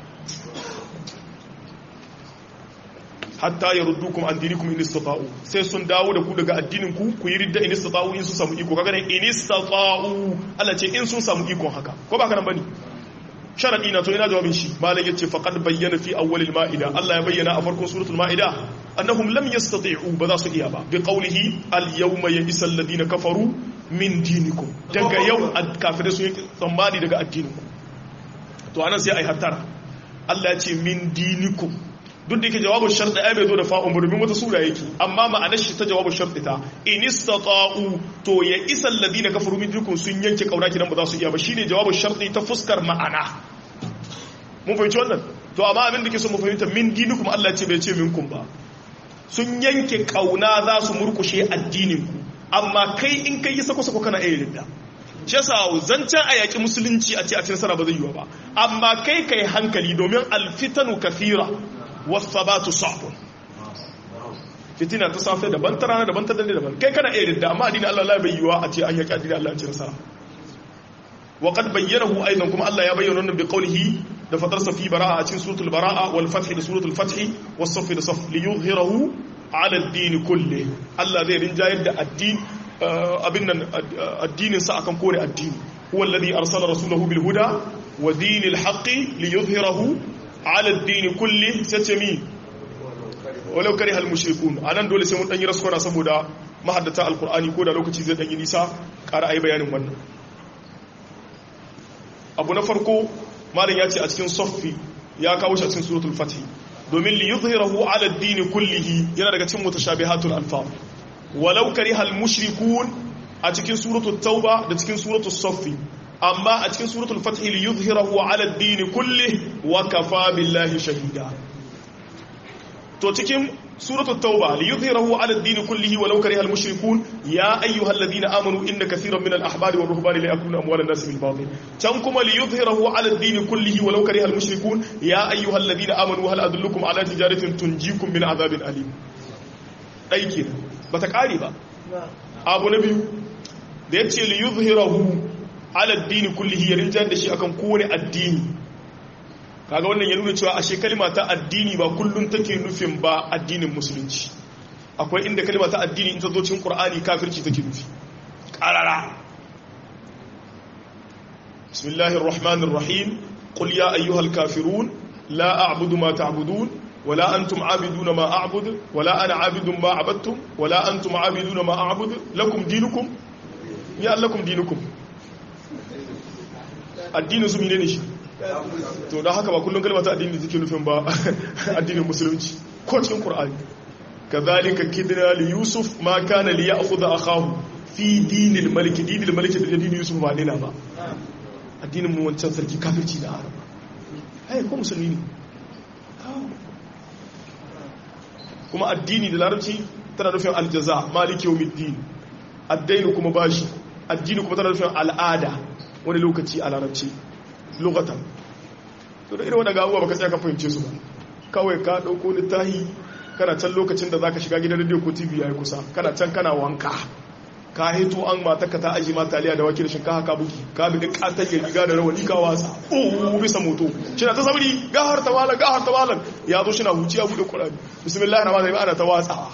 [SPEAKER 1] hatta ya ruddu kuma an dini kuma in istata'u sai sun dawo da ku daga addinin ku ku yi ridda in istata'u in sun samu iko kaga ne in istata'u Allah ce in sun samu ikon haka ko ba ka nan bane sharadi na to ina jawabin shi malai yace faqad bayyana fi awwalil ma'ida Allah ya bayyana a farkon suratul ma'ida annahum lam yastati'u ba za su iya ba bi qawlihi al yawma ya'isal ladina kafaru min dinikum daga yau kafirai sun yi tsammani daga addininku to anan sai ai hattara Allah ya ce min dinikum duk da yake jawabin sharɗi ai bai zo da fa'un domin wata sura yake amma ma'anar shi ta jawabin sharɗi ta in istata'u to ya isa alladina kafaru min dinikum sun yanke kauna kidan ba za su iya ba shine jawabin sharɗi ta fuskar ma'ana mun fahimci wannan to amma abin da ke so mu fahimta min dinikum Allah ya ce bai ce minkum ba sun yanke kauna za su murkushe addinin ku amma kai in kai yi sako-sako kana iya ridda shi yasa zancen a yaƙi musulunci a ce a cikin sana ba zai yiwa ba amma kai kai hankali domin alfitanu kafira wasabatu sa'bun fitina ta safe daban ta rana daban ta dande daban kai kana iya ridda amma addinin Allah bai yiwa a ce an yaƙi addinin Allah a cikin sana wa qad bayyanahu aidan kuma Allah ya bayyana wannan bi qawlihi da fatarsa fi bara'a a cikin suratul bara'a wal fath da suratul fath was saff da saff li yuzhirahu ala ad-din kulli Allah zai rinjayar da addini abin nan addinin sa akan kore addini huwa alladhi arsala rasulahu bil huda wa dinil haqqi li yuzhirahu ala ad-din kulli satami walau kariha al-mushrikun anan dole sai mun dan yi raskona saboda mahaddata alqur'ani ko da lokaci zai dan yi nisa ƙara ayi bayanin wannan abu na farko malam ya ce a cikin saffi ya kawo shi a cikin suratul fatih domin li yuzhirahu ala ad-din kullihi yana daga cikin mutashabihatul alfaz walau kariha al-mushrikun a cikin suratul tauba da cikin suratul saffi amma a cikin suratul fatih li yuzhirahu ala ad-din kullihi wa kafa billahi shahida to cikin suratul tauba li yuzhirahu ala ad-din kullihi walau kariha al-mushrikun ya ayyuhalladhina amanu inna katiran min al-ahbari war ruhbani la yakuluna amwalan nas bil batil can kuma li yuzhirahu ala ad-din kullihi walau kariha al-mushrikun ya ayyuhalladhina amanu hal adullukum ala tijaratin tunjikum min adhabin alim aiki bata kare ba abu na biyu da yace li yuzhirahu ala ad-din kullihi ya rinjar da shi akan kowane addini kaga wannan ya nuna cewa ashe kalma ta addini ba kullun take nufin ba addinin musulunci. Akwai inda kalma ta addini in ta zo cikin Qur'ani kafirci take nufi qarara. Bismillahir Rahmanir Rahim. Qul ya ayyuhal kafirun la a'budu ma ta'budun wala antum 'abiduna ma a'budu wala ana 'abidun ma 'abadtum wala antum 'abiduna ma a'budu lakum dinukum ya lakum dinukum. Addinin su menene shi? To da haka ba kullun kalmar ta addini take nufin ba addinin musulunci ko cikin Qur'ani. Kadhalika kidna li Yusuf ma kana li ya'khudha akahu fi dinil malik dinil malik da dinin Yusuf ba dina ba. Addinin mu wancan sarki kafirci da araba. Ai ko musulmi ne. Kuma addini da larabci tana nufin aljaza maliki yawmiddin. Addainu kuma bashi. Addini kuma tana nufin al'ada wani lokaci a larabci. Lugatan. To da irin wannan abubuwa baka tsaya ka fahimce su ba. Kawai ka dauko littafi kana can lokacin da zaka shiga gidan radio ko T V yayi kusa. Kana can kana wanka. Ka hito an matarka ta aji ma taliya da wake da shinkafa ka buki. Ka bi da katar riga da rawani ka wasa. Oh bisa moto. Shina ta sabri gahar ta malan gahar ta malan. Ya zo shina huciya bude Qur'ani. Bismillahir rahmanir rahim ana ta watsa.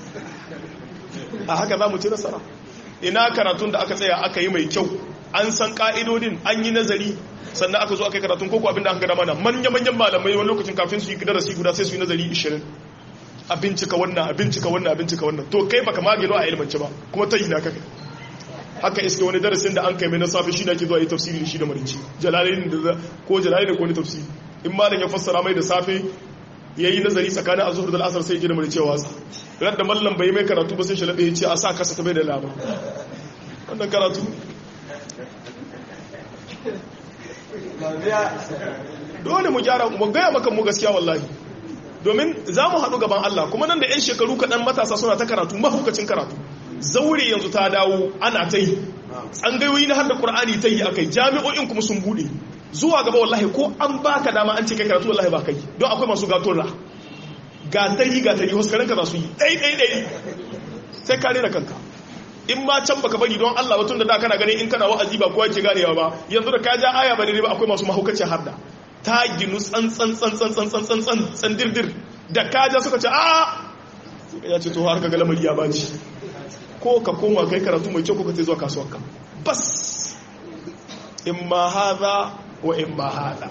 [SPEAKER 1] A haka za mu ci nasara. Ina karatun da aka tsaya aka yi mai kyau. An san ka'idodin an yi nazari sannan aka zo aka yi karatun koko abinda aka gada mana manya-manyan malamai wani lokacin kafin su yi darasi guda sai su yi nazari ishirin a bincika wannan a bincika wannan a bincika wannan to kai baka magano a ilmance ba kuma ta yi na kaka haka iske wani darasin da an kai mai na safe shi da ke zuwa yi tafsiri da shi da marici jalalin da ko jalalin da ko wani tafsiri in malam ya fassara mai da safe ya yi nazari tsakanin azuhur da al'asar sai ya ji da marici wasa ran da mallam bai mai karatu ba sai shalabe ya ce a sa kasa ta bai da lama wannan karatu dole mu gyara mu gaya maka mu gaskiya wallahi domin za mu haɗu gaban Allah kuma nan da 'yan shekaru kaɗan matasa suna ta karatu mahaukacin karatu zaure yanzu ta dawo ana ta yi tsangayoyi na har da ƙur'ani ta yi a kai jami'o'in kuma sun buɗe zuwa gaba wallahi ko an baka dama an ce kai karatu wallahi ba kai don akwai masu gatorra gatari gatari huskarin ka za su yi ɗai ɗai ɗai sai kare da kanka in ma can baka bari don Allah batun da da kana ganin in kana wa'azi ba kowa ke ganewa ba yanzu da ka ja aya ba ne ba akwai masu mahaukacin harda ta ginu tsantsan tsantsan tsantsan tsantsan tsandirdir da ka ja suka ce a ya ce to har ka ga lamari ya baci ko ka koma kai karatu mai kyau ko ka tai zuwa kasuwarka bas in ma hadha wa in ma hadha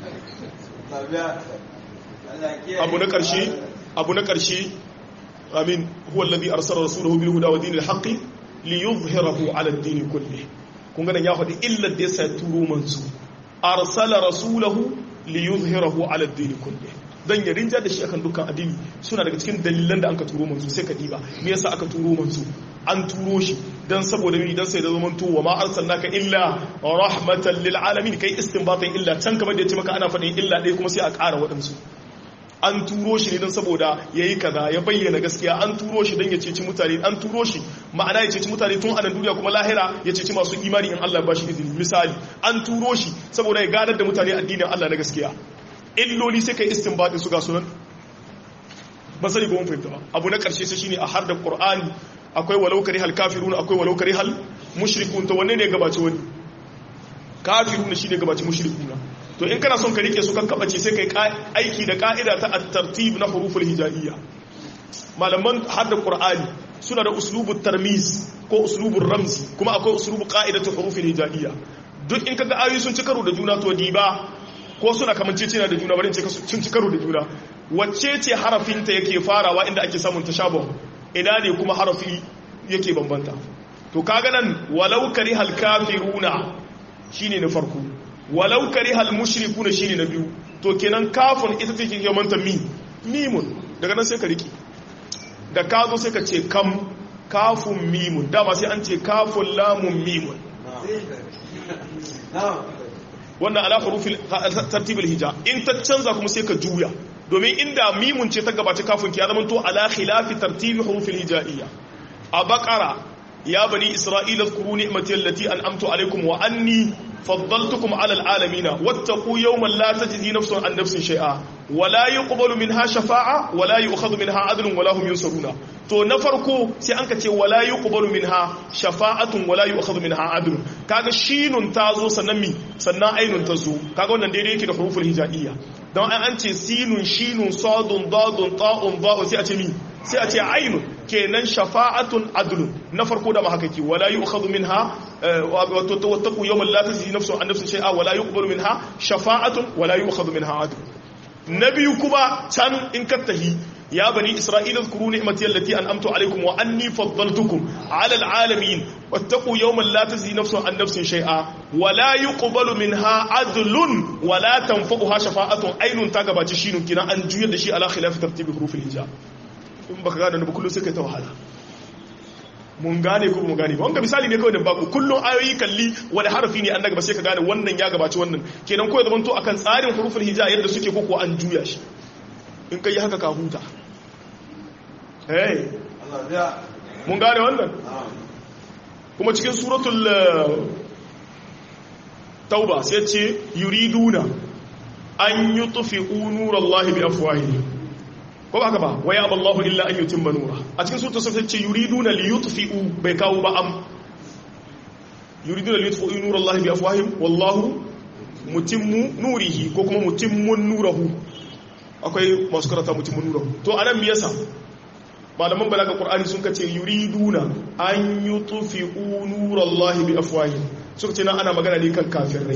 [SPEAKER 1] abu na karshe abu na karshe amin huwa alladhi arsala rasulahu bil huda wa dinil haqqi liyuzhirahu ala ad-din kulli kun ga nan ya faɗi illar da yasa turo manzo arsala rasulahu liyuzhirahu ala ad-din kulli dan ya rinja da shi akan dukkan addini suna daga cikin dalilan da anka turo manzo sai ka diba me yasa aka turo manzo an turo shi dan saboda mini dan sai da zaman to wa ma arsalnaka illa rahmatan lil alamin kai istinbatin illa can kamar da yace maka ana faɗin illa dai kuma sai a ƙara waɗansu an turo shi ne don saboda ya yi kaza ya bayyana gaskiya an turo shi don ya ceci mutane an turo shi ma'ana ya ceci mutane tun anan duniya kuma lahira ya ceci masu imani in Allah ba shi izini misali an turo shi saboda ya gadar da mutane addinin Allah na gaskiya illoli sai kai istinbadin su ga sunan ba sai ga mun fahimta ba abu na karshe sai shine a har da Qur'ani akwai walau karihal kafirun akwai walau karihal mushrikun to wanne ne gabace wani kafirun shine gabace mushrikuna to in kana son ka rike su kan kabace sai kai aiki da ka'ida ta at-tartib na huruful hijaiyya malaman hadda qur'ani suna da uslubut tarmiz ko uslubur ramzi kuma akwai uslubu qa'idatu huruful hijaiyya duk in kaga ayoyi sun ci karo da juna to diba ko suna kamancecena da juna barin ce sun ci karo da juna wacce ce harafin ta yake farawa inda ake samun tashabuh ina ne kuma harafi yake bambanta to kaga nan walau karihal kafiruna shine na farko walau karihal mushrikuna shine na biyu to kenan kafun ita take yamanta mi mimun daga nan sai ka riki da ka zo sai ka ce kam kafun mimun dama sai an ce kafun lamun mimun wannan ala hurufil tartibul hija in ta canza kuma sai ka juya domin inda mimun ce ta gabaci kafun ki ya zama to ala khilafi tartibi hurufil hijaiyya a baqara ya bani isra'ila zkuru ni'mati allati an'amtu alaykum wa anni faddaltukum ala alalamin wattaqu yawman la tajzi nafsun an nafsin shay'a wa la yuqbalu minha shafa'a wa la yu'khadhu minha 'adlun wa la hum yunsaruna to na farko sai an ka ce wa la yuqbalu minha shafa'atun wa la yu'khadhu minha 'adlun kaga shinun tazo sannan mi sannan ainun tazo kaga wannan daidai yake da huruful hijaiyya don an ce sinun shinun sadun dadun ta'un da'un sai a ce mi sai a ce ainun kenan shafa'atun adlun na farko da mahakaki wala yu'khadhu minha wa tattaqu yawman la tajzi nafsun an nafsin shay'a wala yuqbalu minha shafa'atun wala yu'khadhu minha adl nabi kuma can in kattahi ya bani isra'ila zkuru ni'mati allati an'amtu alaykum wa anni faddaltukum 'ala al'alamin wattaqu yawman la tajzi nafsun an nafsin shay'a wala yuqbalu minha adlun wala tanfa'uha shafa'atun aynun ta gabaci shinun kina an juyar da shi ala khilafi tartibi hurufil hijab in baka gane ba kullum sai kai ta wahala mun gane ko mun gane ba wanga misali ne kawai da baku kullum ayoyi kalli wani harafi ne an daga ba sai ka gane wannan ya gabaci wannan kenan ko ya zamanto akan tsarin huruful hijab yadda suke ko ko an juya shi in kai haka ka huta eh mun gane wannan kuma cikin suratul tauba sai ce yuriduna an yutfi'u nurallahi bi afwahihim ko ba haka ba wa ya Allahu illa an yutimma nura a cikin suratul sai ce yuriduna li yutfi'u bai kawo ba am yuriduna li yutfi'u nurallahi bi afwahihim wallahu mutimmu nurihi ko kuma mutimmun nurahu akwai masu karanta mutimmun nurahu to anan me yasa malaman balaga qur'ani sun kace yuriduna an yutfi'u nurallahi bi afwahihim suka ce nan ana magana ne kan kafirai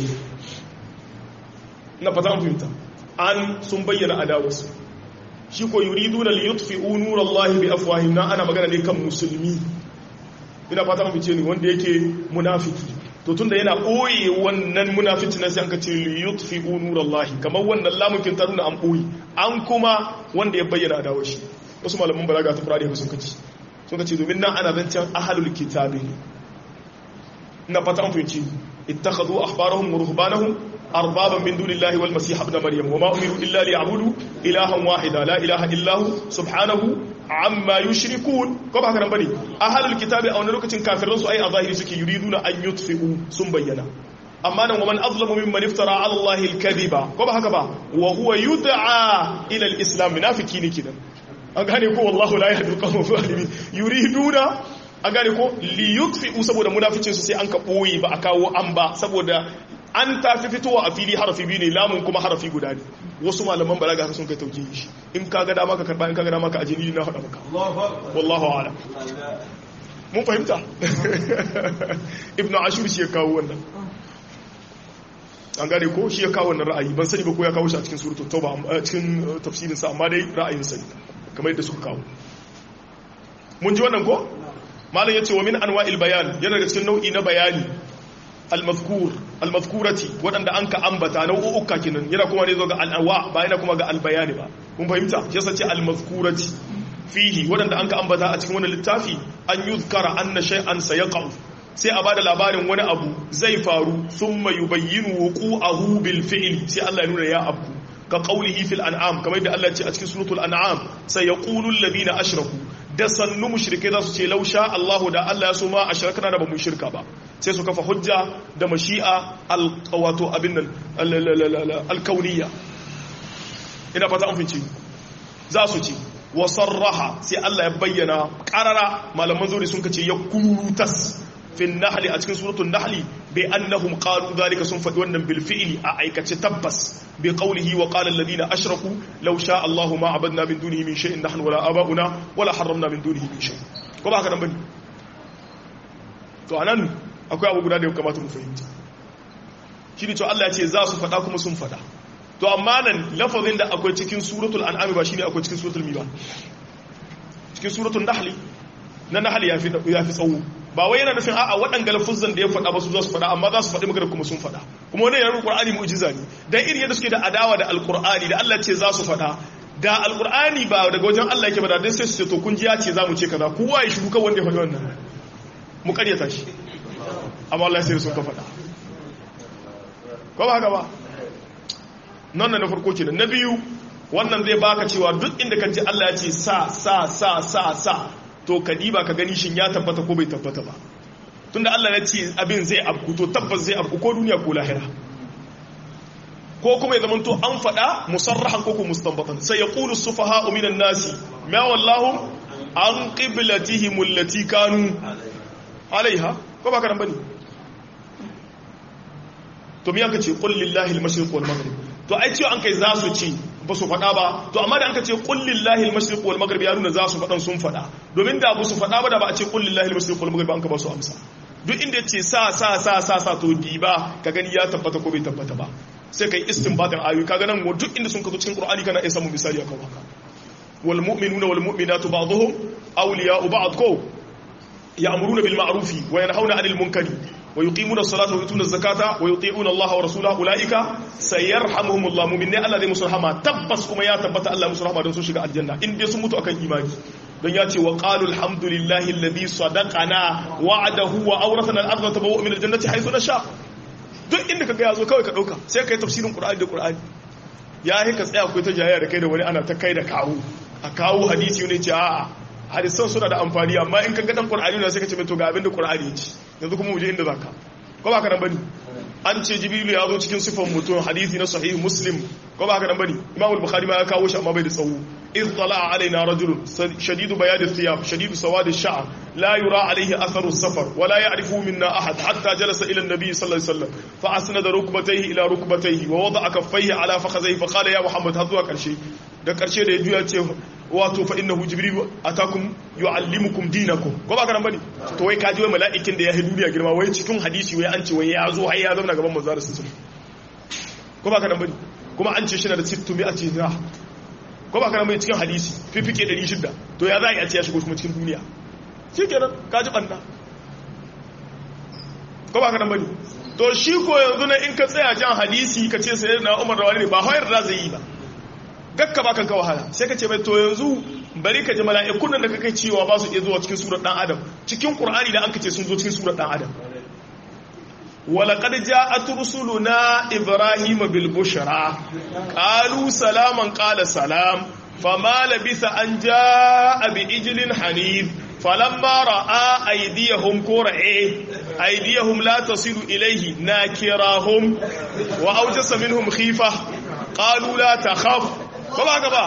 [SPEAKER 1] na fata an fahimta an sun bayyana adawarsu shi ko yuriduna li yutfi'u nurallahi bi afwahihim nan ana magana ne kan musulmi ina fata an fice ni wanda yake munafiki to tunda yana boye wannan munafici na sai an kace li yutfi'u nurallahi kamar wannan lamukin taruna an boye an kuma wanda ya bayyana adawar shi wasu malaman balaga ta fara da sun kace sun kace domin nan ana zancen ahlul kitabi na fata an fice ittakhadhu ahbarahum wa ruhbanahum arbaban min dunillahi wal masih ibn maryam wama umiru illa liya'budu ilahan wahida la ilaha illa hu subhanahu amma yushrikun ko ba haka nan bane ahlul kitabi a wannan lokacin kafirin su ai a zahiri suke yuriduna an yutfi'u sun bayyana amma nan waman azlamu mimman iftara ala allahi al-kadhiba ko ba haka ba wa huwa yud'a ila al-islam munafiki ne kidan an gane ko wallahu la yahdi al-qawm adh-dhalimin yuriduna an gane ko li yutfi'u saboda munaficin su sai an ka boye ba a kawo an ba saboda an tafi fitowa a fili harafi biyu ne lamun kuma harafi guda ne wasu malaman balaga haka sun kai taujihi shi in ka ga dama ka karba in ka ga dama ka ajini na hada maka wallahu a'lam mun fahimta ibnu ashur shi ya kawo wannan an gane ko shi ya kawo wannan ra'ayi ban sani ba ko ya kawo shi a cikin suratul tauba a cikin tafsirin sa amma dai ra'ayin sa kamar yadda suka kawo mun ji wannan ko malam yace wa min anwa'il bayan yana da cikin nau'i na bayani al-mazkur al-mazkurati wadanda anka ambata nau'uka kinan yana kuma ne zo ga al-anwa ba yana kuma ga al-bayani ba mun fahimta shi yasa ce al-mazkurati fihi wadanda anka ambata a cikin wannan littafi an yuzkara anna shay'an sayaqa'u sai a bada labarin wani abu zai faru thumma yubayyinu wuqu'ahu bil fi'li sai Allah ya nuna ya abu ka qawlihi fil an'am kamar yadda Allah ya ce a cikin suratul an'am sayaqulu alladhina ashraku da sannu mushrike za su ce lausha Allahu da Allah ya so ma ashrakna da ba mu shirka ba sai su kafa hujja da mashi'a wato abin nan alkauniya ina fata an fice za su ce wa sarraha sai Allah ya bayyana qarara malaman zuri sun kace ya kurutas fi nahli a cikin suratul nahli bi annahum qalu dhalika sun fadi wannan bil fi'li a aikace tabbas bi qawlihi wa qala alladhina ashraku law sha Allahu ma abadna min dunihi min shay'in nahnu wala aba'una wala harramna min dunihi min shay ko ba haka nan bane to anan akwai abu guda da ya kamata mu fahimta shine to Allah ya ce za su fada kuma sun fada to amma nan lafazin da akwai cikin suratul an'am ba shine akwai cikin suratul miba cikin suratul nahl na nahl ya fi ya fi tsawo ba wai yana nufin a'a waɗanda lafuzan da ya faɗa ba su za su faɗa amma za su faɗi maka kuma sun faɗa kuma wannan yana Qur'ani mu'jiza ne dan irin yadda suke da adawa da alqur'ani da Allah ce za su faɗa da alqur'ani ba daga wajen Allah yake ba da sai su ce to kun ji ya ce za mu ce kaza kowa ya shiru kan wanda ya faɗi wannan mu karyata shi amma Allah sai sun ka faɗa ko ba haka ba nan na farko kenan na biyu wannan zai baka cewa duk inda kan ce Allah ya ce sa sa sa sa sa to kadiba ka gani shin ya tabbata ko bai tabbata ba tunda Allah ya ce abin zai abku to tabbas zai abku ko duniya ko lahira ko kuma ya zamanto an faɗa musarrahan ko ko mustanbatan sai yaqulu sufaha'u minan nasi ma wallahu an qiblatihim allati kanu alaiha ko ba karan bane to me yake ce qul lillahi al-mashriq wal maghrib to ai cewa an kai za su ce ba su faɗa ba to amma da an ka ce qul lillahi al-mashriq wal maghrib ya nuna za su faɗan sun faɗa domin da ba su faɗa ba da ba a ce qul lillahi al-mashriq wal maghrib an ka ba su amsa duk inda yace sa sa sa sa sa to diba ka gani ya tabbata ko bai tabbata ba sai kai istinbatin ayoyi kaga nan duk inda sun kazo cikin qur'ani kana iya samun misali akan haka wal mu'minuna wal mu'minatu ba'dhum awliya'u ba'd ko ya'muruna bil ma'rufi wa yanhauna 'anil munkari wa yuqimuna as-salata wa yutuna az-zakata wa yuti'una Allah wa rasulahu ulaika sayarhamuhumullahu mu'minina Allah zai musu rahama tabbas kuma ya tabbata Allah musu rahama don su shiga aljanna in dai sun mutu akan imani don ya ce wa qalu alhamdulillahi alladhi sadaqana wa'adahu wa awrathana al-ardha tabawwa min al-jannati haythu nasha duk inda kaga yazo kawai ka dauka sai kai tafsirin qur'ani da qur'ani ya yi ka tsaya ku ta jayayya da kai da wani ana ta kai da kawo a kawo hadisi ne ce a'a hadisan suna da amfani amma in kaga dan qur'ani ne sai ka ce to ga abin da qur'ani ya ce yanzu kuma mu je inda zaka ko ba ka nan bane an ce jibrilu ya zo cikin sifan mutum hadisi na sahih muslim ko ba ka nan bane imam al-bukhari ma ya kawo shi amma bai da tsawo iz tala'a alaina rajulun shadidu bayad ath-thiyab shadidu sawad ash-sha'r la yura alayhi atharu as-safar wa la ya'rifu minna ahad hatta jalasa ila an-nabi sallallahu alayhi wasallam fa asnada rukbatayhi ila rukbatayhi wa wada'a kaffayhi ala fakhadhihi fa qala ya muhammad hadwa karshe da karshe da ya ce wato fa innahu jibril atakum yuallimukum dinakum ko ba ka nan bane to wai kaji wai mala'ikin da ya hidu duniya girma wai cikin hadisi wai an ce wai ya zo har ya zauna gaban manzo sallallahu alaihi wasallam ko ba ka nan bane kuma an ce shi na da sittu bi atina ko ba ka nan bane cikin hadisi fifike ɗari shida to ya za a ce ya shigo kuma cikin duniya shikenan kaji banda ko ba ka nan bane to shi ko yanzu na in ka tsaya jan hadisi ka ce sayyidina Umar da wani ne ba hayar da zai yi ba gakka ba kanka wahala sai ka ce mai to yanzu bari ka ji mala'ikun nan da kake cewa ba su iya zuwa cikin surar dan adam cikin qur'ani da an kace sun zo cikin surar dan adam walaqad ja'at rusuluna ibrahima bil bushra qalu salaman qala salam fama labitha an ja'a bi ijlin hanif falamma ra'a aydiyahum qura'a aydiyahum la tasilu ilayhi nakirahum wa awjasa minhum khifa qalu la takhaf ba ba ka ba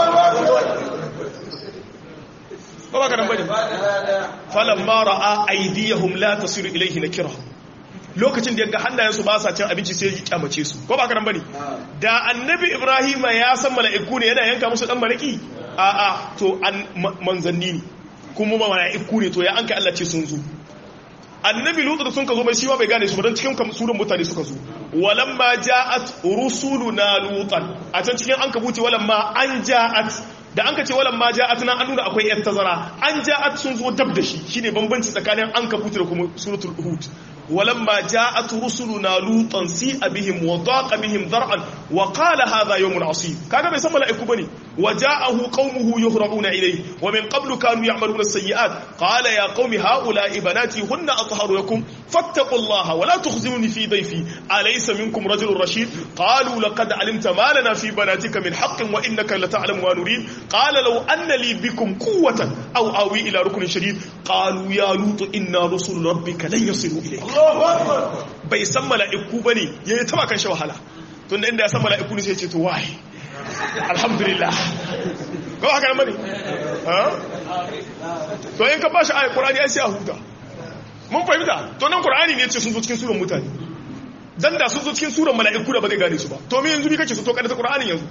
[SPEAKER 1] ba ba ka nan bane falamma ra'a aydiyahum la tasiru ilayhi nakira lokacin da yaga hannayensu ba sa cin abinci sai ya kyamace su ko ba ka nan bane da annabi ibrahima ya san mala'iku ne yana yanka musu dan malaki a a to an manzanni ne kuma mala'iku ne to ya anka Allah ce sun zo annabi lutu da sun ka zo mai shi bai gane su ba don cikin surun mutane suka zo walamma ja'at rusuluna lutan a can cikin an kabuci walamma an ja'at da an ka ce walamma ja'at nan an nuna akwai yar tazara an ja'at sun zo dab da shi shine bambanci tsakanin an kabuci da kuma suratul hud walamma ja'at rusuluna lutan si bihim wa daqa bihim dhar'an wa qala hadha yawmun asib kaga bai san mala'iku bane wa ja'ahu qaumuhu yuhra'una ilayhi wa min qablu kanu ya'maluna as-sayyi'at qala ya qaumi ha'ula'i banati hunna atharu lakum fattaqullaha wa la tukhzimuni fi dayfi alaysa minkum rajulun rashid qalu laqad 'alimta ma lana fi banatika min haqqin wa innaka la ta'lamu ma nurid qala law anna li bikum quwwatan aw awi ila ruknin shadid qalu ya lutu inna rusul rabbika lan yasilu ilayka bai san mala'iku bane yayi taba kan shi wahala tunda inda ya san mala'iku ne sai ya ce to wai alhamdulillah ko haka nan bane ha to in ka bashi ayat qur'ani ai sai a huta mun fahimta to nan qur'ani ne ce sun zo cikin suran mutane dan da sun zo cikin suran mala'iku da ba zai gane su ba to me yanzu bi kace su to kada ta qur'ani yanzu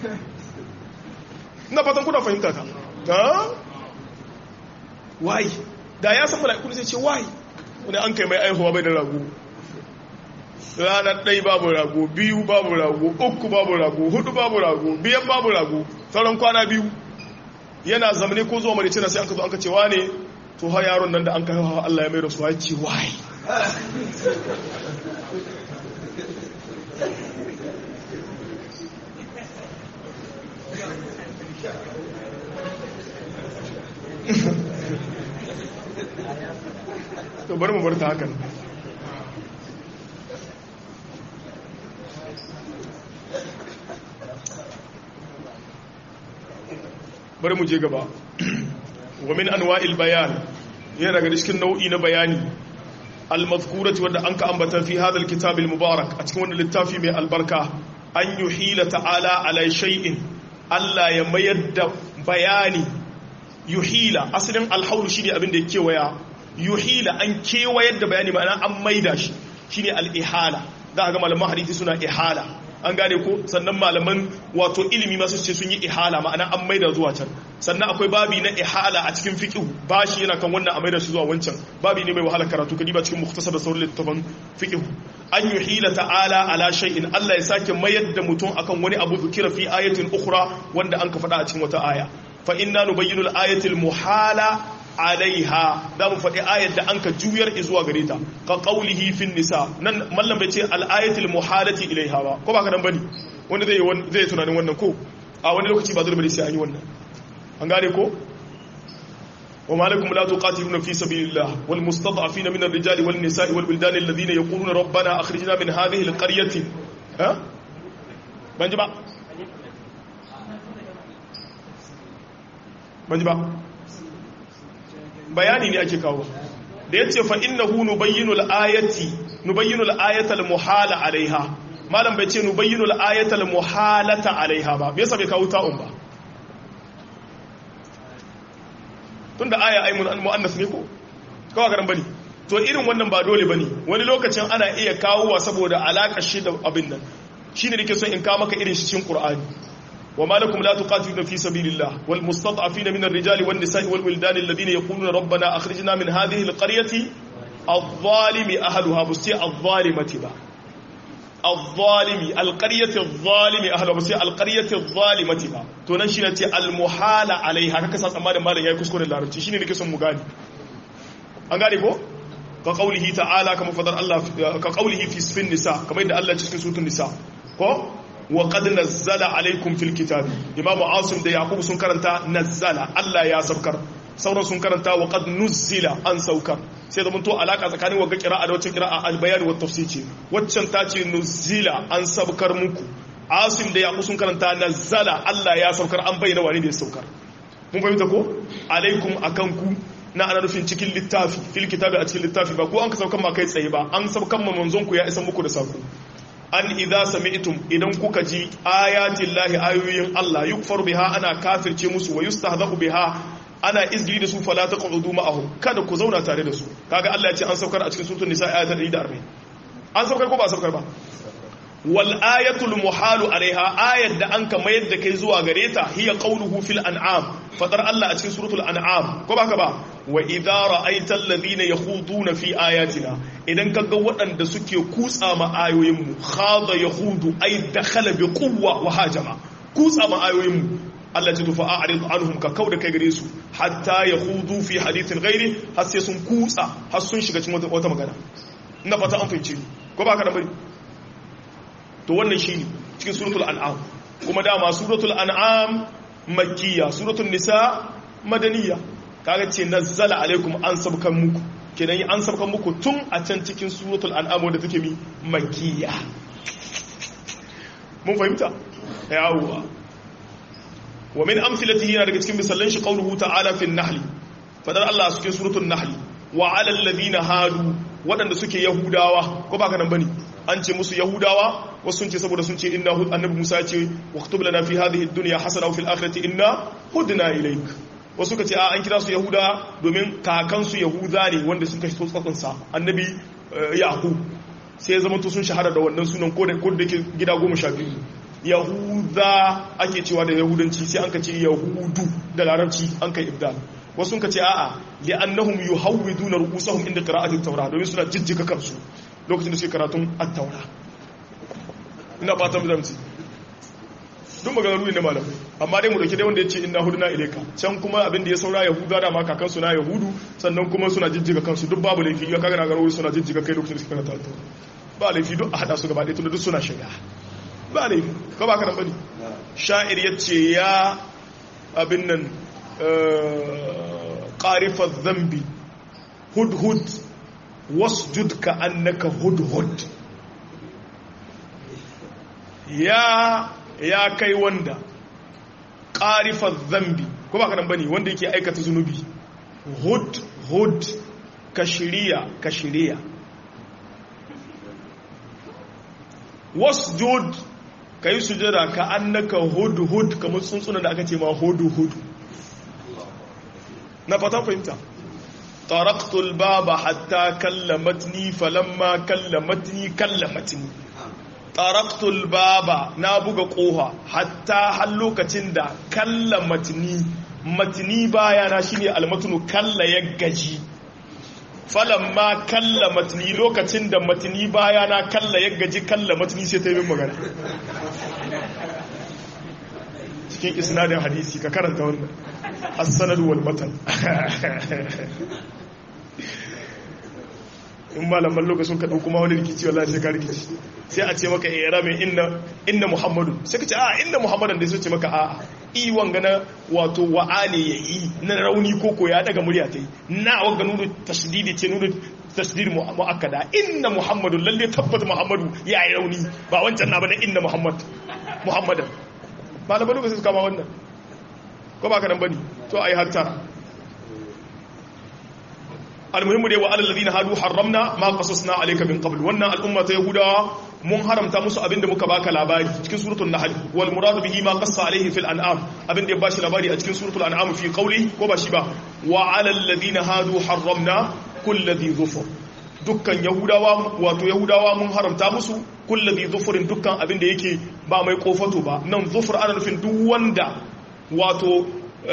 [SPEAKER 1] ina fatan kuna fahimta ka ha wai da ya san mala'iku sai ce wai wani an kai mai aihuwa bai da rago ranar ɗai babu rago biyu babu rago uku babu rago hudu babu rago biyan babu rago sauran kwana biyu yana zamane ko zuwa marice na sai an ka zo an ka cewa ne to ha yaron nan da an kai hawa Allah ya mai rasu ya ce wai to bari mu bar ta hakan bari mu je gaba wa min anwa'il bayan yana daga cikin nau'i na bayani al-mazkurati wanda an ka ambata fi hadha al-kitab al-mubarak a cikin wannan littafi mai albarka an yuhila ta'ala ala shay'in Allah ya mayar da bayani yuhila asalin al-hawl shine abin da yake waya yuhila an kewayar da bayani ma'ana an maida shi shine al-ihala da ga malaman hadisi suna ihala an gane ko sannan malaman wato ilimi masu ce sun yi ihala ma'ana an maida zuwa can sannan akwai babi na ihala a cikin fiqh bashi yana kan wannan a maida shi zuwa wancan babi ne mai wahala karatu kadi ba cikin mukhtasar da sauran littafan fiqh an yuhila ta'ala ala shay'in Allah ya sake mayar da mutum akan wani abu zikira fi ayatin ukhra wanda an ka faɗa a cikin wata aya fa inna nubayyinu al-ayati al-muhala alaiha da mu faɗi ayat da an ka juyar zuwa gare ta ka qaulihi fin nisa nan mallam bai ce al-ayati al-muhalati ilaiha ba ko ba ka dan bane wanda zai zai tunanin wannan ko a wani lokaci ba zai bari sai an yi wannan an gane ko وما لكم لا تقاتلون في سبيل الله والمستضعفين من الرجال والنساء والولدان الذين يقولون ربنا أخرجنا من هذه القرية ها بنجبا بنجبا bayani ne ake kawo da yace fa innahu nubayyinu al-ayati nubayyinu al-ayata al-muhala alaiha malam bai ce nubayyinu al-ayata al-muhalata alaiha ba me yasa bai kawo ta'un ba tunda aya ai mu'annas ne ko kawai garan bane to irin wannan ba dole bane wani lokacin ana iya kawowa saboda alaka shi da abin nan shine nake son in kawo maka irin shi cikin Qur'ani وما لكم لا تقاتلون في سبيل الله والمستضعفين من الرجال والنساء والولدان الذين يقولون ربنا أخرجنا من هذه القرية الظالم أهلها بسي الظالمة با الظالم القرية الظالم أهلها بسي القرية الظالمة با تنشنة المحال عليها كسا سمان مالا يكسكون الله شيني نكسون مغاني أنغاني بو كقوله تعالى كما فضل الله كقوله في سفن النساء كما يدى الله تسكن سورة النساء كو وقد نزل عليكم في الكتاب امام عاصم da yaqub sun karanta nazzala Allah ya saukar sauran sun karanta wa qad nuzila an saukar sai da mun to alaka tsakanin wagga qira'a da wacce qira'a al-bayan wa tafsir ce waccan ta ce nuzila an saukar muku asim da yaqub sun karanta nazzala Allah ya saukar an bayyana wani da ya saukar mun fahimta ko alaikum akan ku na ana nufin cikin littafi fil kitabi a cikin littafi ba ko an ka saukar ma kai tsaye ba an saukar ma manzon ku ya isa muku da sako an idza sami'tum idan kuka ji ayatin lahi ayoyin Allah yukfar biha ana kafirce musu wa yustahzabu biha ana izgili da su fala taqudu ma'ahum kada ku zauna tare da su kaga Allah ya ce an saukar a cikin suratul nisa ayat one hundred forty an saukar ko ba saukar ba wal ayatul muhalu alaiha ayat da an ka mayar da kai zuwa gare ta hiya qawluhu fil an'am fadar Allah a cikin suratul an'am ko baka ba wa idza ra'aita alladhina yakhuduna fi ayatina idan kaga waɗanda suke kutsa ma ayoyin mu khada yahudu ay dakhala bi quwwa wa hajama kutsa ma ayoyin mu Allah ya tufa a'rid anhum ka kauda kai gare su hatta yahudu fi hadithin ghairi har sai sun kutsa har sun shiga cikin wata magana ina fata an fahimci ko baka da bari to wannan shine cikin suratul an'am kuma dama suratul an'am makkiya suratul nisa madaniya kaga ce nazzala alaikum an sabkan muku kenan an sabkan muku tun a can cikin suratul an'am wanda take mi makkiya mun fahimta yawa wa min amsalatihi yana daga cikin misalan shi qauluhu ta'ala fi an-nahl fadar Allah cikin suratul nahl wa 'ala alladhina hadu wadanda suke yahudawa ko baka nan bane an ce musu yahudawa wasu sun ce saboda sun ce inna annabi Musa ce waqtub lana fi hadhihi ad-dunya hasana wa fil akhirati inna hudna ilayk wasu ka ce a an kira su yahuda domin kakansu yahuda ne wanda sun kashi tsatsansa annabi yaqub sai zama to sun shahara da wannan sunan ko da ko da ke gida goma sha biyu yahuda ake cewa da yahudanci sai an ka ce yahudu da larabci an kai ibdal wasu sun ka ce a'a li annahum yuhawwiduna ru'usahum inda qira'ati at-taura domin suna jijjiga kansu lokacin da suke karatun at-taura ina fatan mu zamci duk magana ne malam amma dai mu dauke dai wanda ya ce inna hudna ilayka can kuma abin da ya saura yahuda da ma kakan su na yahudu sannan kuma suna jijjiga kansu duk babu laifi ya kaga na garo suna jijjiga kai lokacin da suke karanta at-taura ba laifi duk a hada su gaba ɗaya tunda duk suna shiga ba laifi ka ba ka nan bane sha'ir yace ya abin nan qarifaz zambi hudhud wasjud ka annaka hudhud ya ya kai wanda qarifaz zambi ko ba ka nan bane wanda yake aikata zunubi hud hud ka shiriya ka shiriya wasjud kai sujada ka annaka hudhud kamar tsuntsunan da aka ce ma hudhud na fata fahimta طرقت الباب حتى كلمتني فلما كلمتني كلمتني taraktul baba na buga koha hatta har lokacin da kalla matni matni bayana shine almatnu kalla ya gaji falamma kalla matni lokacin da matni bayana kalla ya gaji kalla matni sai ta yi magana cikin isnadin hadisi ka karanta wannan as-sanad wal matan in malaman lokacin ka dauko ma wani rikici wallahi sai ka rikici sai a ce maka eh mai inna inna muhammadu sai ka ce a inna muhammadan da sai ce maka a i wanga na wato wa'ale yayi na rauni koko ya daga murya tai na wanga nunu tashdidi ce nunu tashdid muakkada inna muhammadu lalle tabbata muhammadu yayi rauni ba wancan na bane inna muhammad muhammadan malaman lokacin suka ma wannan ko ba ka nan bane to ai hatta almuhimmu dai wa alal ladina hadu harramna ma qasasna alayka min qabl wannan al'umma ta yahudawa mun haramta musu abinda muka baka labari cikin suratul nahl wal murad bihi ma qassa alayhi fil an'am abinda ya bashi labari a cikin suratul an'am fi qawli ko ba shi ba wa alal ladina hadu harramna kulli dhi dhufur dukkan yahudawa wato yahudawa mun haramta musu kulli dhi dhufurin dukkan abinda yake ba mai kofato ba nan dhufur ana nufin duk wanda wato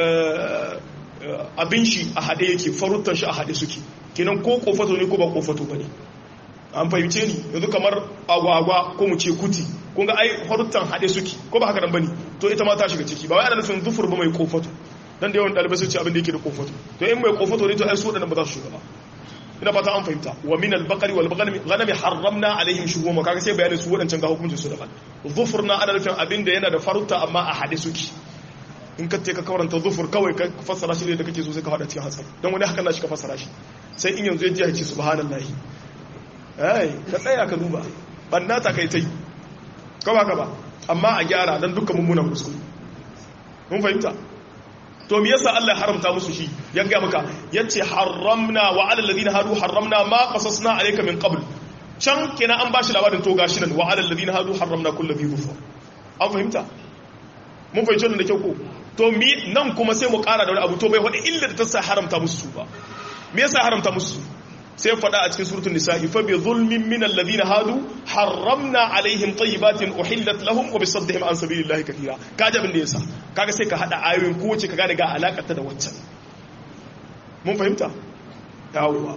[SPEAKER 1] abin shi a haɗe yake faruttan shi a haɗe suke kenan ko kofato ne ko ba kofato ba ne an fahimce ni yanzu kamar agwagwa ko mu ce kuti kun ga ai faruttan haɗe suke ko ba haka nan ba ne to ita ma ta shiga ciki ba wai ana nufin zufur ba mai kofato dan da yawan ɗalibai sun ce abin da yake da kofato to in mai kofato ne to ai su waɗannan ba za su shiga ba ina fata an fahimta wa min al-baqari wal ghanami harramna alaihim shuhuma kaga sai bayanin su waɗancan ga hukuncin su daban zufur na ana nufin abin da yana da farutta amma a haɗe suke in ka ce ka karanta zufur kawai ka fassara shi ne da kake so sai ka hada cikin hatsari don wani haka na shi ka fassara shi sai in yanzu ya ji ya ce subhanallahi ai ka tsaya ka duba banna ta kai tai ka ba ka ba amma a gyara dan dukkan mummunan kuskure mun fahimta to me yasa Allah ya haramta musu shi ya ga maka yace haramna wa alal ladina hadu haramna ma qasasna alayka min qabl can kenan an bashi labarin to gashi nan wa alal ladina hadu haramna kullu dhi dhufur an fahimta mun fahimci wannan da kyau ko to mi nan kuma sai mu kara da wani abu to bai wani illa da ta sa haramta musu ba me yasa haramta musu sai fada a cikin suratul nisa'i fa bi zulmin min alladhina hadu harramna alaihim tayyibatin uhillat lahum wa bisaddihim an sabilillahi katira kaje abin da yasa kaga sai ka hada ayoyin ko wace ka gane ga alakar ta da waccan mun fahimta yawa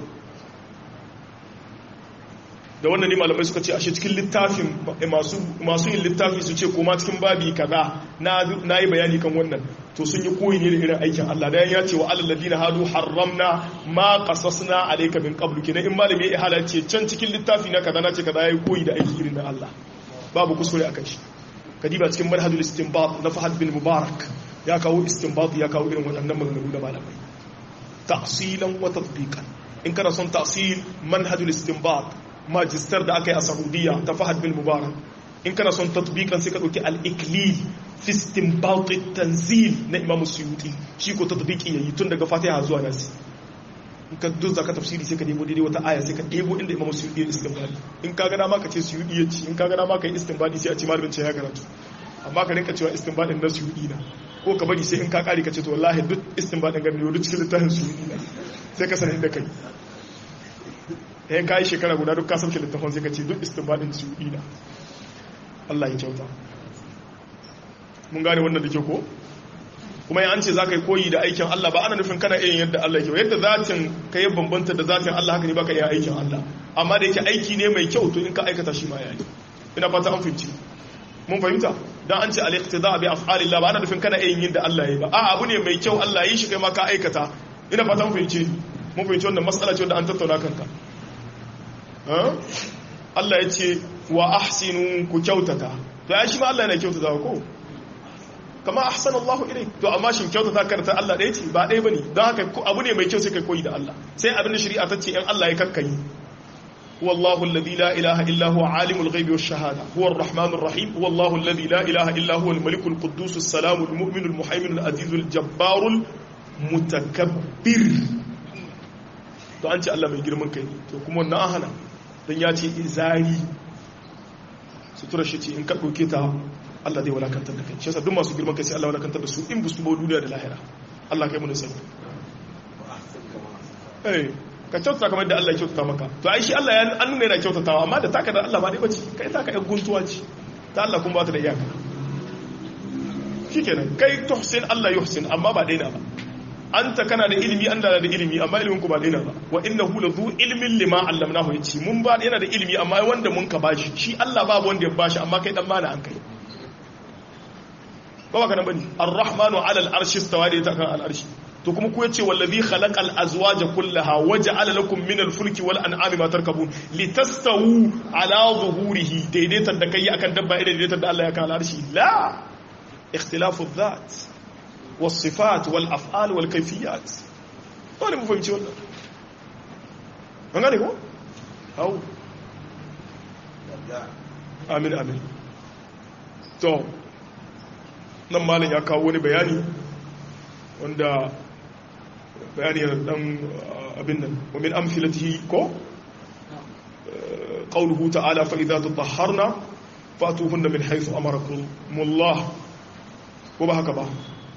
[SPEAKER 1] da wannan ne malamai suka ce ashe cikin littafin masu masu yin littafi su ce kuma cikin babi kaza na nayi bayani kan wannan to sun yi koyi ne da irin aikin Allah da ya ce wa alal ladina hadu harramna ma qasasna alayka min qablu kina in malami ya halarce can cikin littafi na kaza na ce kaza yayi koyi da aiki irin na Allah babu kuskure akan shi kadiba cikin manhajul istinbat na Fahad bin Mubarak ya kawo istinbat ya kawo irin waɗannan maganganu da malamai ta'silan wa tatbiqan in kana son ta'sil manhajul istinbat majistar da aka yi a Saudiya ta Fahad bin Mubarak in kana son tatbiqan sai ka dauki al-iklil fi istinbat at-tanzil na Imam Suyuti shi ko tatbiqi yayi tun daga Fatiha zuwa Nas in ka duzza ka tafsiri sai ka debo daidai wata aya sai ka debo inda Imam Suyuti ya istinbadi in ka ga dama ka ce Suyuti ya ci in ka ga dama ka yi istinbadi sai a ci malamin ce ya karatu amma ka rinka cewa istinbadin na Suyuti na ko ka bari sai in ka kare ka ce to wallahi duk istinbadin ga ne duk cikin littafin Suyuti na sai ka sanin da kai ya ka yi shekara guda duk kasar littafin sai ka ce duk istinbadin su ina Allah ya kyauta mun gane wannan da ke ko kuma ya an ce za ka yi koyi da aikin Allah ba ana nufin kana irin yadda Allah ya kyau yadda zatin ka yi bambanta da zatin Allah haka ne baka iya aikin Allah amma da yake aiki ne mai kyau to in ka aikata shi ma yayi ina fata an fahimci mun fahimta dan an ce al-iqtida bi af'alillah ba ana nufin kana irin yadda Allah ya ba a abu ne mai kyau Allah ya yi shi kai ma ka aikata ina fata mun fahimci mun fahimci wannan mas'ala ce wanda an tattauna kanka Allah ya ce wa ahsinu ku kyautata to ya shi ma Allah yana kyautata ko kama ahsana Allah ilai to amma shin kyautata karta Allah ɗaya ce ba ɗaya bane don haka abu ne mai kyau sai kai koyi da Allah sai abin da shari'a ta ce in Allah ya kakkai wallahu alladhi la ilaha illa huwa alimul ghaibi wash shahada huwa arrahmanur rahim wallahu alladhi la ilaha illa huwa al-malikul quddus as-salamul mu'minul muhaiminul azizul jabbarul mutakabbir to an ce Allah mai girman kai to kuma wannan ahana don ya ce izari sutura shi ce in ka ɗauke ta Allah zai walakantar da kai shi yasa duk masu girman kai sai Allah walakantar da su in busu ba duniya da lahira Allah kai mu da sani eh ka kyautata kamar da Allah ya kyautata maka to ai shi Allah ya an nuna yana kyautatawa amma da taka da Allah ba dai bace kai taka ɗan guntuwa ce ta Allah kuma ba ta da iyaka shikenan kai tuhsin Allah yuhsin amma ba daina ba anta kana da ilimi an da da ilimi amma ilimin ku ba daina ba wa innahu la zu ilmin lima allamnahu yace mun ba yana da ilimi amma wanda mun ka bashi shi Allah babu wanda ya bashi amma kai dan bana an kai ba ba kana bane ar-rahmanu ala al-arshi istawa da ta kan al-arshi to kuma ku yace wallazi khalaqal azwaja kullaha waja'ala lakum min al-fulki wal an'ami ma tarkabun litastawu ala zuhurihi daidaitar da kai akan dabba idan daidaitar da Allah ya kan al-arshi la ikhtilafu adh-dhat was-sifat wal-af'al wal-kayfiyat dole mu fahimci wannan an gane ko au amin amin to nan malam ya kawo wani bayani wanda bayani yana dan abin nan wa min amthilatihi ko qawluhu ta'ala fa idza tatahharna fatuhunna min haythu amarakum Allah ko ba haka ba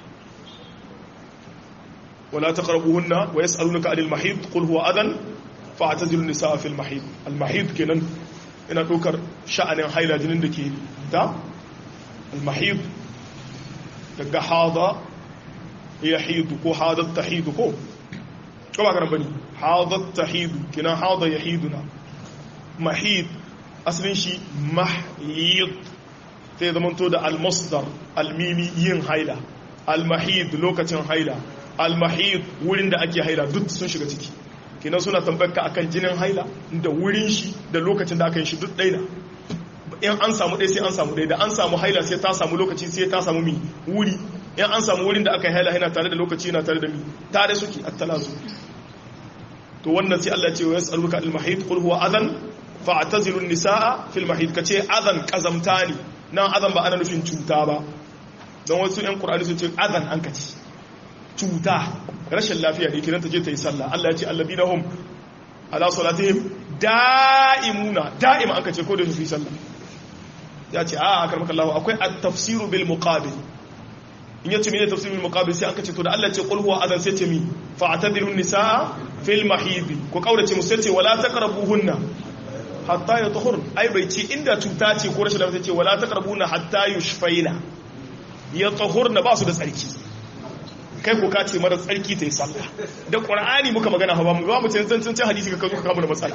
[SPEAKER 1] wala taqrabuhunna wa yas'alunaka 'anil mahid qul huwa adan fa'tazilu an-nisaa fil mahid al mahid kenan ina dokar sha'anin haila jinin da ke da al mahid daga hada yahidu ko hadat tahidu ko ko ba garan bane hadat tahidu kina hada yahiduna mahid asalin shi mahyid sai zaman to da al-masdar al-mimi yin haila al-mahid lokacin haila al-mahid wurin da ake haila duk sun shiga ciki kina suna tambayar ka akan jinin haila da wurin shi da lokacin da aka yi shi duk daina in an samu dai sai an samu dai da an samu haila sai ta samu lokaci sai ta samu mi wuri in an samu wurin da aka yi haila yana tare da lokaci yana tare da mi tare suke at-talazu to wannan sai Allah ya ce wa yas'aluka al-mahid qul huwa adan fa'tazilu an-nisaa fil mahid kace adan kazamtani nan adan ba ana nufin cuta ba don wasu ɗan Qur'ani sun ce adan an kace cuta rashin lafiya ne kiran ta je ta yi sallah Allah ya ce alladina hum ala salatihim da'imuna da'ima an kace ko da su yi sallah ya ce a akar maka Allah akwai at-tafsiru bil muqabil in yace mene tafsir bil muqabil sai aka ce to da Allah ce qul huwa adan sai ce mi fa'tadilun nisaa fil mahid ko kaurace mu sai ce wala taqrabuhunna hatta yatahur ai bai ce inda cuta ce ko rashin lafiya ce wala taqrabuna hatta yushfaina yatahurna ba su da tsarki kai ko ka ce mara tsarki ta yi sallah da qur'ani muka magana ba mu ba mu cancancin hadisi ka zo ka kama da matsala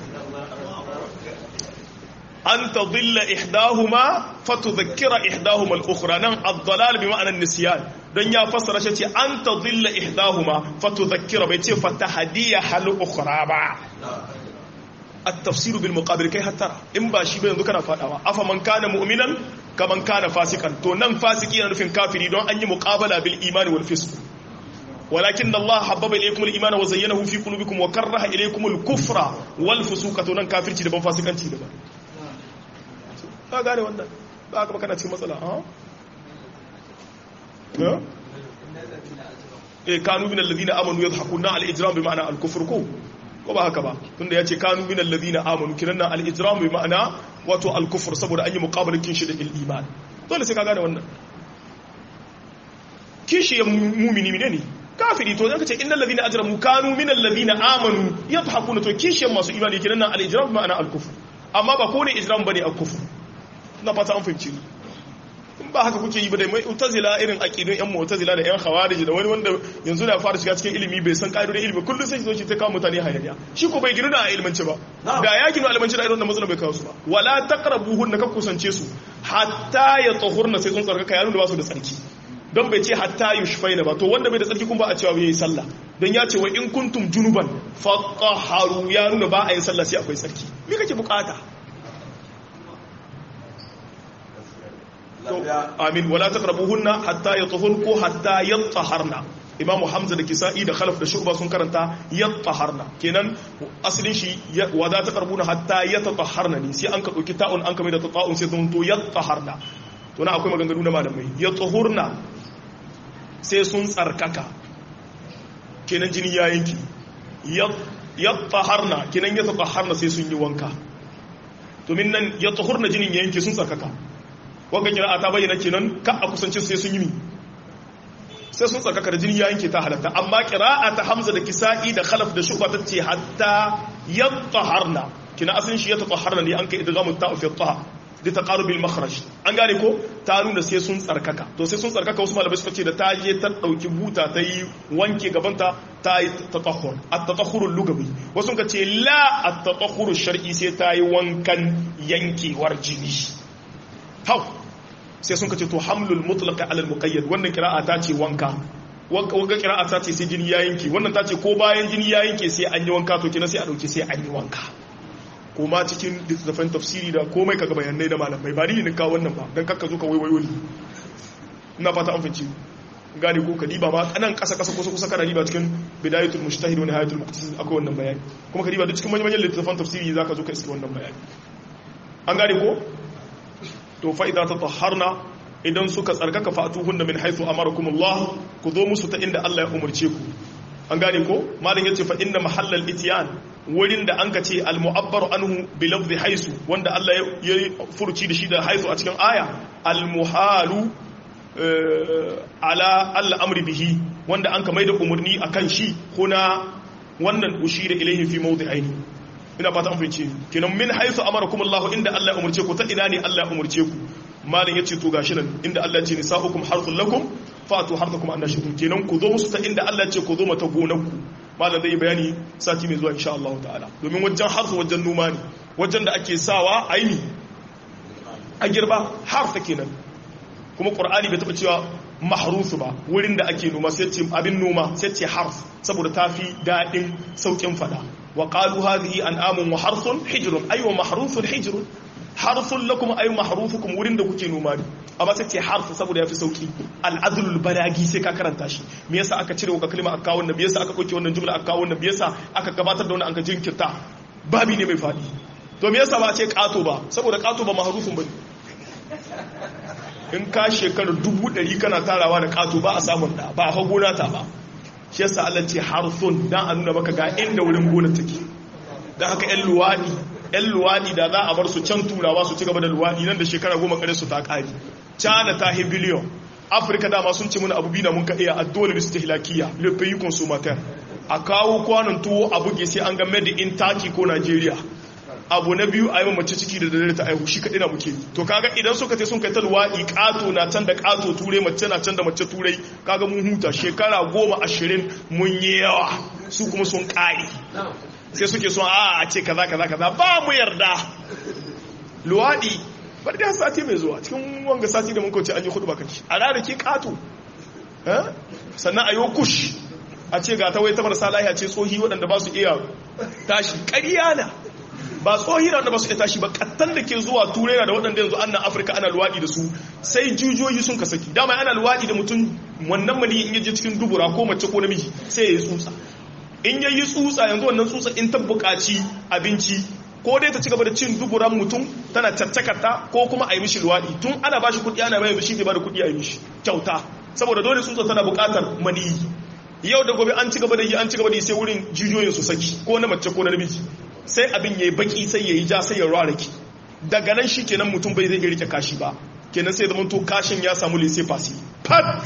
[SPEAKER 1] an tadilla ihdahuma fatudhakkira ihdahuma al-ukhra nan ad-dalal bi ma'ana an-nisyan dan ya fassara shi ce an tadilla ihdahuma fatudhakkira bai ce fatahdiya hal-ukhra ba at-tafsir bil muqabil kai hatta in ba shi ba yanzu kana fadawa afa man kana mu'minan kaman kana fasikan to nan fasiki yana nufin kafiri don an yi muqabala bil imani wal fisq walakin Allah habbaba ilaykum al-imana wa zayyanahu fi qulubikum wa karaha ilaykum al-kufra wal fusuqa to nan kafirci daban fasikanci daban ka gane wannan ba ka kana cikin matsala ha eh kanu min alladhina amanu yadhhakuna al-ijram bi ma'ana al-kufr ko ko ba haka ba tunda yace kanu min alladhina amanu kinanna al-ijram bi ma'ana wato al-kufr saboda an yi muqabalatin shi da al-iman dole sai ka gane wannan kishi ya mu'mini ne kafiri to zaka ce innal ladhina ajramu kanu min alladhina amanu yadhhakuna to kishi masu imani kinanna al-ijram bi ma'ana al-kufr amma ba ko ne ijram bane al-kufr na fata an fahimci ba haka kuke yi ba da mai utazila irin aqidun yan mu'tazila da yan khawarij da wani wanda yanzu na fara shiga cikin ilimi bai san ƙa'idodin ilimi kullun sai zo shi ta kawo mutane hayaniya shi ko bai giruna a ilmance ba da ya gina ilmance da irin da mazuna bai kawo su ba wala taqrabuhunna ka kusance su hatta yatahurna sai sun tsarkaka ya nuna ba su da tsarki don bai ce hatta yushfaina ba to wanda bai da tsarki kun ba a cewa bai sallah don ya ce wa in kuntum junuban fatahharu ya nuna ba a yin sallah sai akwai tsarki me kake bukata amin wala taqrabuhunna hatta yatahun ko hatta yataharna imam hamza da kisa'i da khalaf da shu'ba sun karanta yataharna kenan asalin shi wala taqrabuna hatta yatataharna ne sai an ka dauki ta'un an ka mai da ta'un sai zan to yataharna to na akwai maganganu na malamai yatahurna sai sun tsarkaka kenan jini ya yanki yataharna kenan yatataharna sai sun yi wanka to min nan yatahurna jinin ya yanki sun tsarkaka wanda kira'a ta bayyana kenan ka a kusance sai sun yi mi sai sun tsarkaka da jini ya yanke ta halatta amma qira'a ta hamza da kisa'i da khalaf da shuba ta ce hatta yatahharna kina asin shi yatahharna ne an kai idgamu ta'u fi taha da taqarubil makhraj an gane ko ta nuna sai sun tsarkaka to sai sun tsarkaka wasu malamai suka ce da ta je ta dauki buta ta yi wanke gabanta ta yi tatahhur at-tatahhurul lugawi wasu suka ce la at-tatahhurul shar'i sai ta yi wankan yankewar jini hau sai sun ce to hamlul mutlaq ala al-muqayyad wannan qira'a ta ce wanka wanka qira'a ta ce sai jini ya yanke wannan ta ce ko bayan jini ya yanke sai an yi wanka to kina sai a dauke sai an yi wanka kuma cikin littattafan tafsiri da komai kaga bayanai da malamai ba ni ne kawo wannan ba dan kakka zo ka waiwayo ni ina fata an fince gane ko ka diba ma kanan kasa kasa kusa kusa kana diba cikin bidayatul mujtahid wa nihayatul muqtasid akwai wannan bayani kuma ka diba duk cikin manyan littattafan tafsiri zaka zo ka iske wannan bayani an gane ko to fa idza tatahharna idan suka tsarkaka fatuhunna min haythu amarakumullah ku zo musu ta inda Allah ya umurce ku an gane ko malin yace fa inna mahallal ityan wurin da an ka ce al-mu'abbar anhu bi lafzi haisu wanda Allah ya furci da shi da haisu a cikin aya al-muhalu ala al-amri bihi wanda an ka mai da umarni akan shi kuna wannan ushira ilayhi fi mawdi'aini ina fata an fice kenan min haisu amarakum Allah inda Allah ya umurce ku ta ina ne Allah ya umurce ku malin yace to gashi nan inda Allah ya ce nisa'ukum harthul lakum fatu harthakum annashitum kenan ku zo musu ta inda Allah ya ce ku zo mata gonanku malam zai bayani sati mai zuwa insha Allah ta'ala domin wajen harsu wajen noma ne wajen da ake sawa aini a girba harsa kenan kuma qur'ani bai taba cewa mahrusu ba wurin da ake noma sai ce abin noma sai ce harf saboda tafi dadin saukin fada wa qalu hadhihi an'amun wa harsun hijrun aywa mahrusun hijrun harsun lakum ay mahrufukum wurin da kuke noma ne amma sai ce harf saboda yafi sauki al-adlul balagi sai ka karanta shi me yasa aka cire wa kalma aka kawo wannan me yasa aka dauke wannan jumla aka kawo wannan me yasa aka gabatar da wannan an ka jinkirta babi ne mai fadi to me yasa ba ce kato ba saboda kato ba mahrufun bane in ka shekaru dubu ɗari kana tarawa da kato ba a samun da ba a fa gona ta ba shi yasa Allah ce harsun dan a nuna maka ga inda wurin gona take dan haka ƴan luwadi ƴan luwadi da za a bar su can turawa su ci gaba da luwadi nan da shekara goma kare su ta kare China ta hi biliyon Afirka dama sun ce mana abu bina mun ka iya addole istihlakiya le pays consommateur a kawo kwanon tuwo a buge sai an ga made in Turkey ko Nigeria abu na biyu a yi mace ciki da dare ta aihu shi kaɗai na muke to kaga idan suka ce sun kai ta luwaɗi ƙato na can da ƙato turai mace na can da mace turai kaga mun huta shekara goma ashirin mun yi yawa su kuma sun ƙari sai suke son a a ce kaza kaza kaza ba mu yarda luwaɗi bari da sati mai zuwa cikin wanga sati da mun kauce an yi hudu bakan shi a rarrake ƙato sannan a yi kush a ce ga ta wai ta marasa lahiya ce tsohi waɗanda ba su iya tashi ƙarya na ba tsohira da ba su tashi ba kattan da ke zuwa turai na da waɗanda yanzu annan afirka ana luwaɗi da su sai jujoyi sun ka saki dama ana luwaɗi da mutum wannan mani in yaje cikin dubura ko mace ko namiji sai ya yi tsutsa in ya yi tsutsa yanzu wannan tsutsa in ta buƙaci abinci ko dai ta ci gaba da cin duburan mutum tana caccakata ko kuma a yi mishi luwaɗi tun ana ba shi kuɗi ana bayan shi ne ba da kuɗi a yi mishi kyauta saboda dole tsutsa tana buƙatar maniyi yau da gobe an ci gaba da yi an ci gaba da yi sai wurin jijiyoyin su saki ko na mace ko na namiji sai abin ya yi baki sai ya yi ja sai ya rarraki daga nan shi kenan mutum bai zai iya rike kashi ba kenan sai zama to kashin ya samu lese fasi pat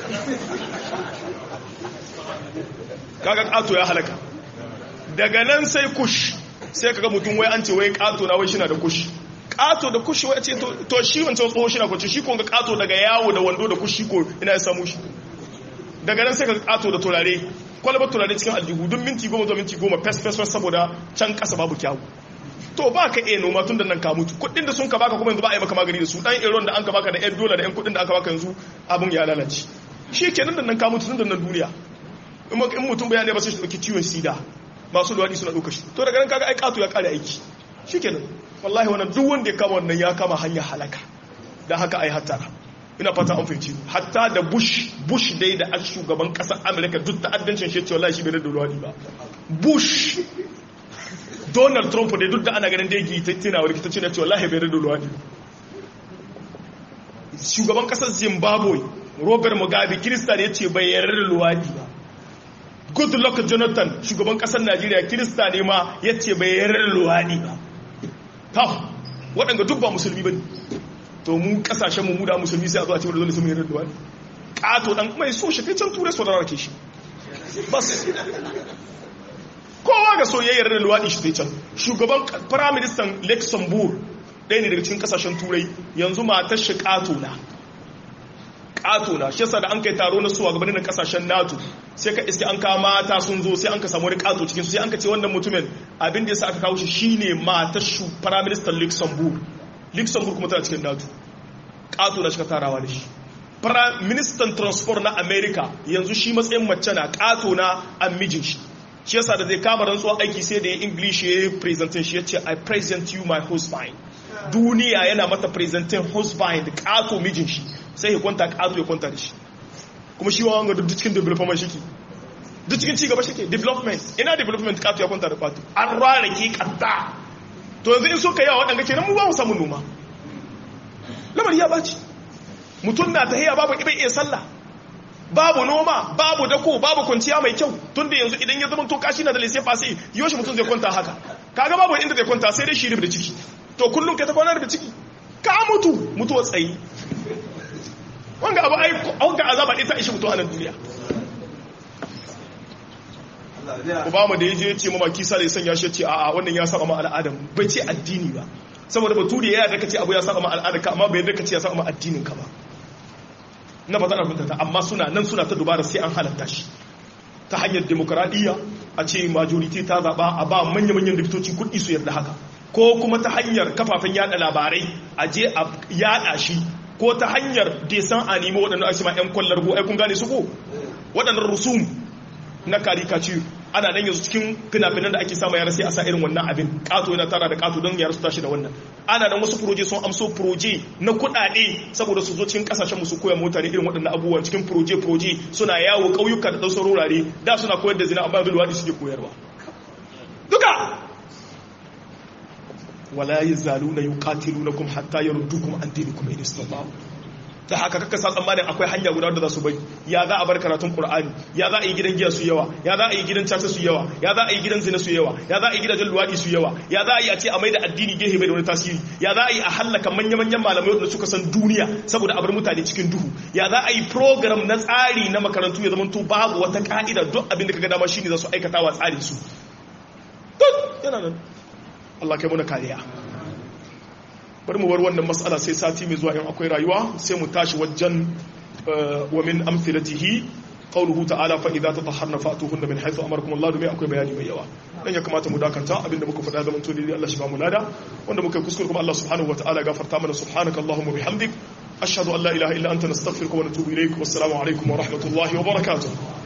[SPEAKER 1] kaga kato ya halaka daga nan sai kush sai kaga mutum wai an ce wai kato na wai shi na da kush kato da kushi wai ce to shi wancan tsoho shi na kwanci shi ko ga kato daga yawo da wando da kushi ko ina ya samu shi daga nan sai kaga kato da turare kwalabar turare cikin aljihu don minti goma zuwa minti goma fes fes saboda can kasa babu kyawu to ba ka iya noma tun da nan ka mutu kudin da sun ka baka kuma yanzu ba a yi maka magani da su dan iron da an ka baka da yan dola da yan kudin da aka baka yanzu abin ya lalace shi kenan da nan ka mutu tun da nan duniya in mutum bayan ne ba sai shi dauki ciwon sida masu luwaɗi suna ɗauka shi to daga nan kaga ai ƙato ya ƙare aiki shi kenan wallahi wannan duk wanda ya kama wannan ya kama hanyar halaka don haka ai hattara ina fata an fahimci hatta da bush bush dai da ake shugaban ƙasar amurka duk ta'addancin shi ce wallahi shi bai da luwaɗi ba bush donald trump dai duk da ana ganin da yake tattina wa rikitacci na ce wallahi bai da luwaɗi shugaban ƙasar zimbabwe robert mugabe kirista ne ya ce bai yarda da luwaɗi ba goodluck jonathan shugaban kasar najeriya kirista ne ma ya ce bai yarar luwaɗi ba ta waɗanda duk ba musulmi ba ne to mu kasashen mu da musulmi sai a zuwa cewa da dole sun yarar luwaɗi kato dan mai so shi kai can turai so da rake shi bas kowa ga soyayyar da luwadi shi can shugaban prime minister Luxembourg ɗaya ne daga cikin kasashen turai yanzu matar shi kato na kato na shi yasa da an kai taro na suwa gabanin kasashen NATO sai ka iske an kawo mata sun zo sai an ka samu wani kato cikin su sai an ka ce wannan mutumin abin da yasa aka kawo shi shine matar shu prime minister Luxembourg Luxembourg kuma tana cikin NATO kato na shi ka tarawa da shi prime minister transport na America yanzu shi matsayin mace na kato na an mijin shi shi yasa da zai kama rantsuwa aiki sai da ya English ya presentation shi yace I present you my husband duniya yana mata presenting husband kato mijin shi sai ya kwanta kato ya kwanta da shi kuma shi wa wanga duk cikin development shike duk cikin ci gaba shike development ina development kato ya kwanta da kato an rara ke kadda to yanzu in so ka yawa wadanga kenan mu ba mu samu noma lamari ya baci mutum na tahiya babu ibai iya sallah babu noma babu dako babu kwanciya mai kyau tunda yanzu idan ya zama to kashi na da lese fasi yoshi mutum zai kwanta haka kaga babu inda zai kwanta sai dai shi da ciki to kullum kai ta kwana da ciki ka mutu mutuwa tsayi wanga abu ai wanga azaba ita ishi mutu a nan duniya Obama da yaje ya ce mama kisa da ya sanya shi ce a'a wannan ya saba ma al'adam bai ce addini ba saboda bature ya yarda kace abu ya saba ma al'adarka amma bai yarda kace ya saba ma addinin ka ba na ba ta ta amma suna nan suna ta dubara sai an halatta shi ta hanyar demokradiyya a ce majority ta zaba a ba manya-manyan diptoci kudi su yarda haka ko kuma ta hanyar kafafen yada labarai a je a yada shi ko ta hanyar desan animo waɗanda ake ma 'yan kwallar go ai kun gane su ko waɗannan rusum na karikaci ana nan yanzu cikin fina-finan da ake samu yara sai a sa irin wannan abin kato yana tara da kato don yara su tashi da wannan ana nan wasu proje sun amso proje na kuɗaɗe saboda su zo cikin kasashen musu koya mutane irin waɗannan abubuwan cikin proje proje suna yawo ƙauyuka da ɗausar wurare da suna koyar da zina amma yanzu luwaɗi suke koyarwa duka wala yazaluna yuqatilunakum hatta yaruddukum an dinikum in istata'u ta haka kaka sa tsammanin akwai hanya guda da za su bai ya za a bar karatun Qur'ani ya za a yi gidan giya su yawa ya za a yi gidan caca su yawa ya za a yi gidan zina su yawa ya za a yi gidajen luwadi su yawa ya za a yi a ce a maida addini gehe bai da wani tasiri ya za a yi a hallaka manya-manyan malamai wanda suka san duniya saboda a bar mutane cikin duhu ya za a yi program na tsari na makarantu ya zama to babu wata ka'ida duk abin da kaga dama shine za su aikata wa tsarin su duk yana nan Allah kai muna kariya bari mu bar wannan mas'ala sai sati mai zuwa in akwai rayuwa sai mu tashi wajen wa min amthilatihi qawluhu ta'ala fa idza tatahharna fa'tuhunna min haythu amarakum Allah dumi akwai bayani mai yawa dan ya kamata mu dakanta abinda muka faɗa zaman to dai Allah shi ba mu lada wanda muka kuskure kuma Allah subhanahu wa ta'ala gafarta mana subhanaka allahumma bihamdik ashhadu an la ilaha illa anta nastaghfiruka wa natubu ilayk wassalamu alaikum wa rahmatullahi wa barakatuh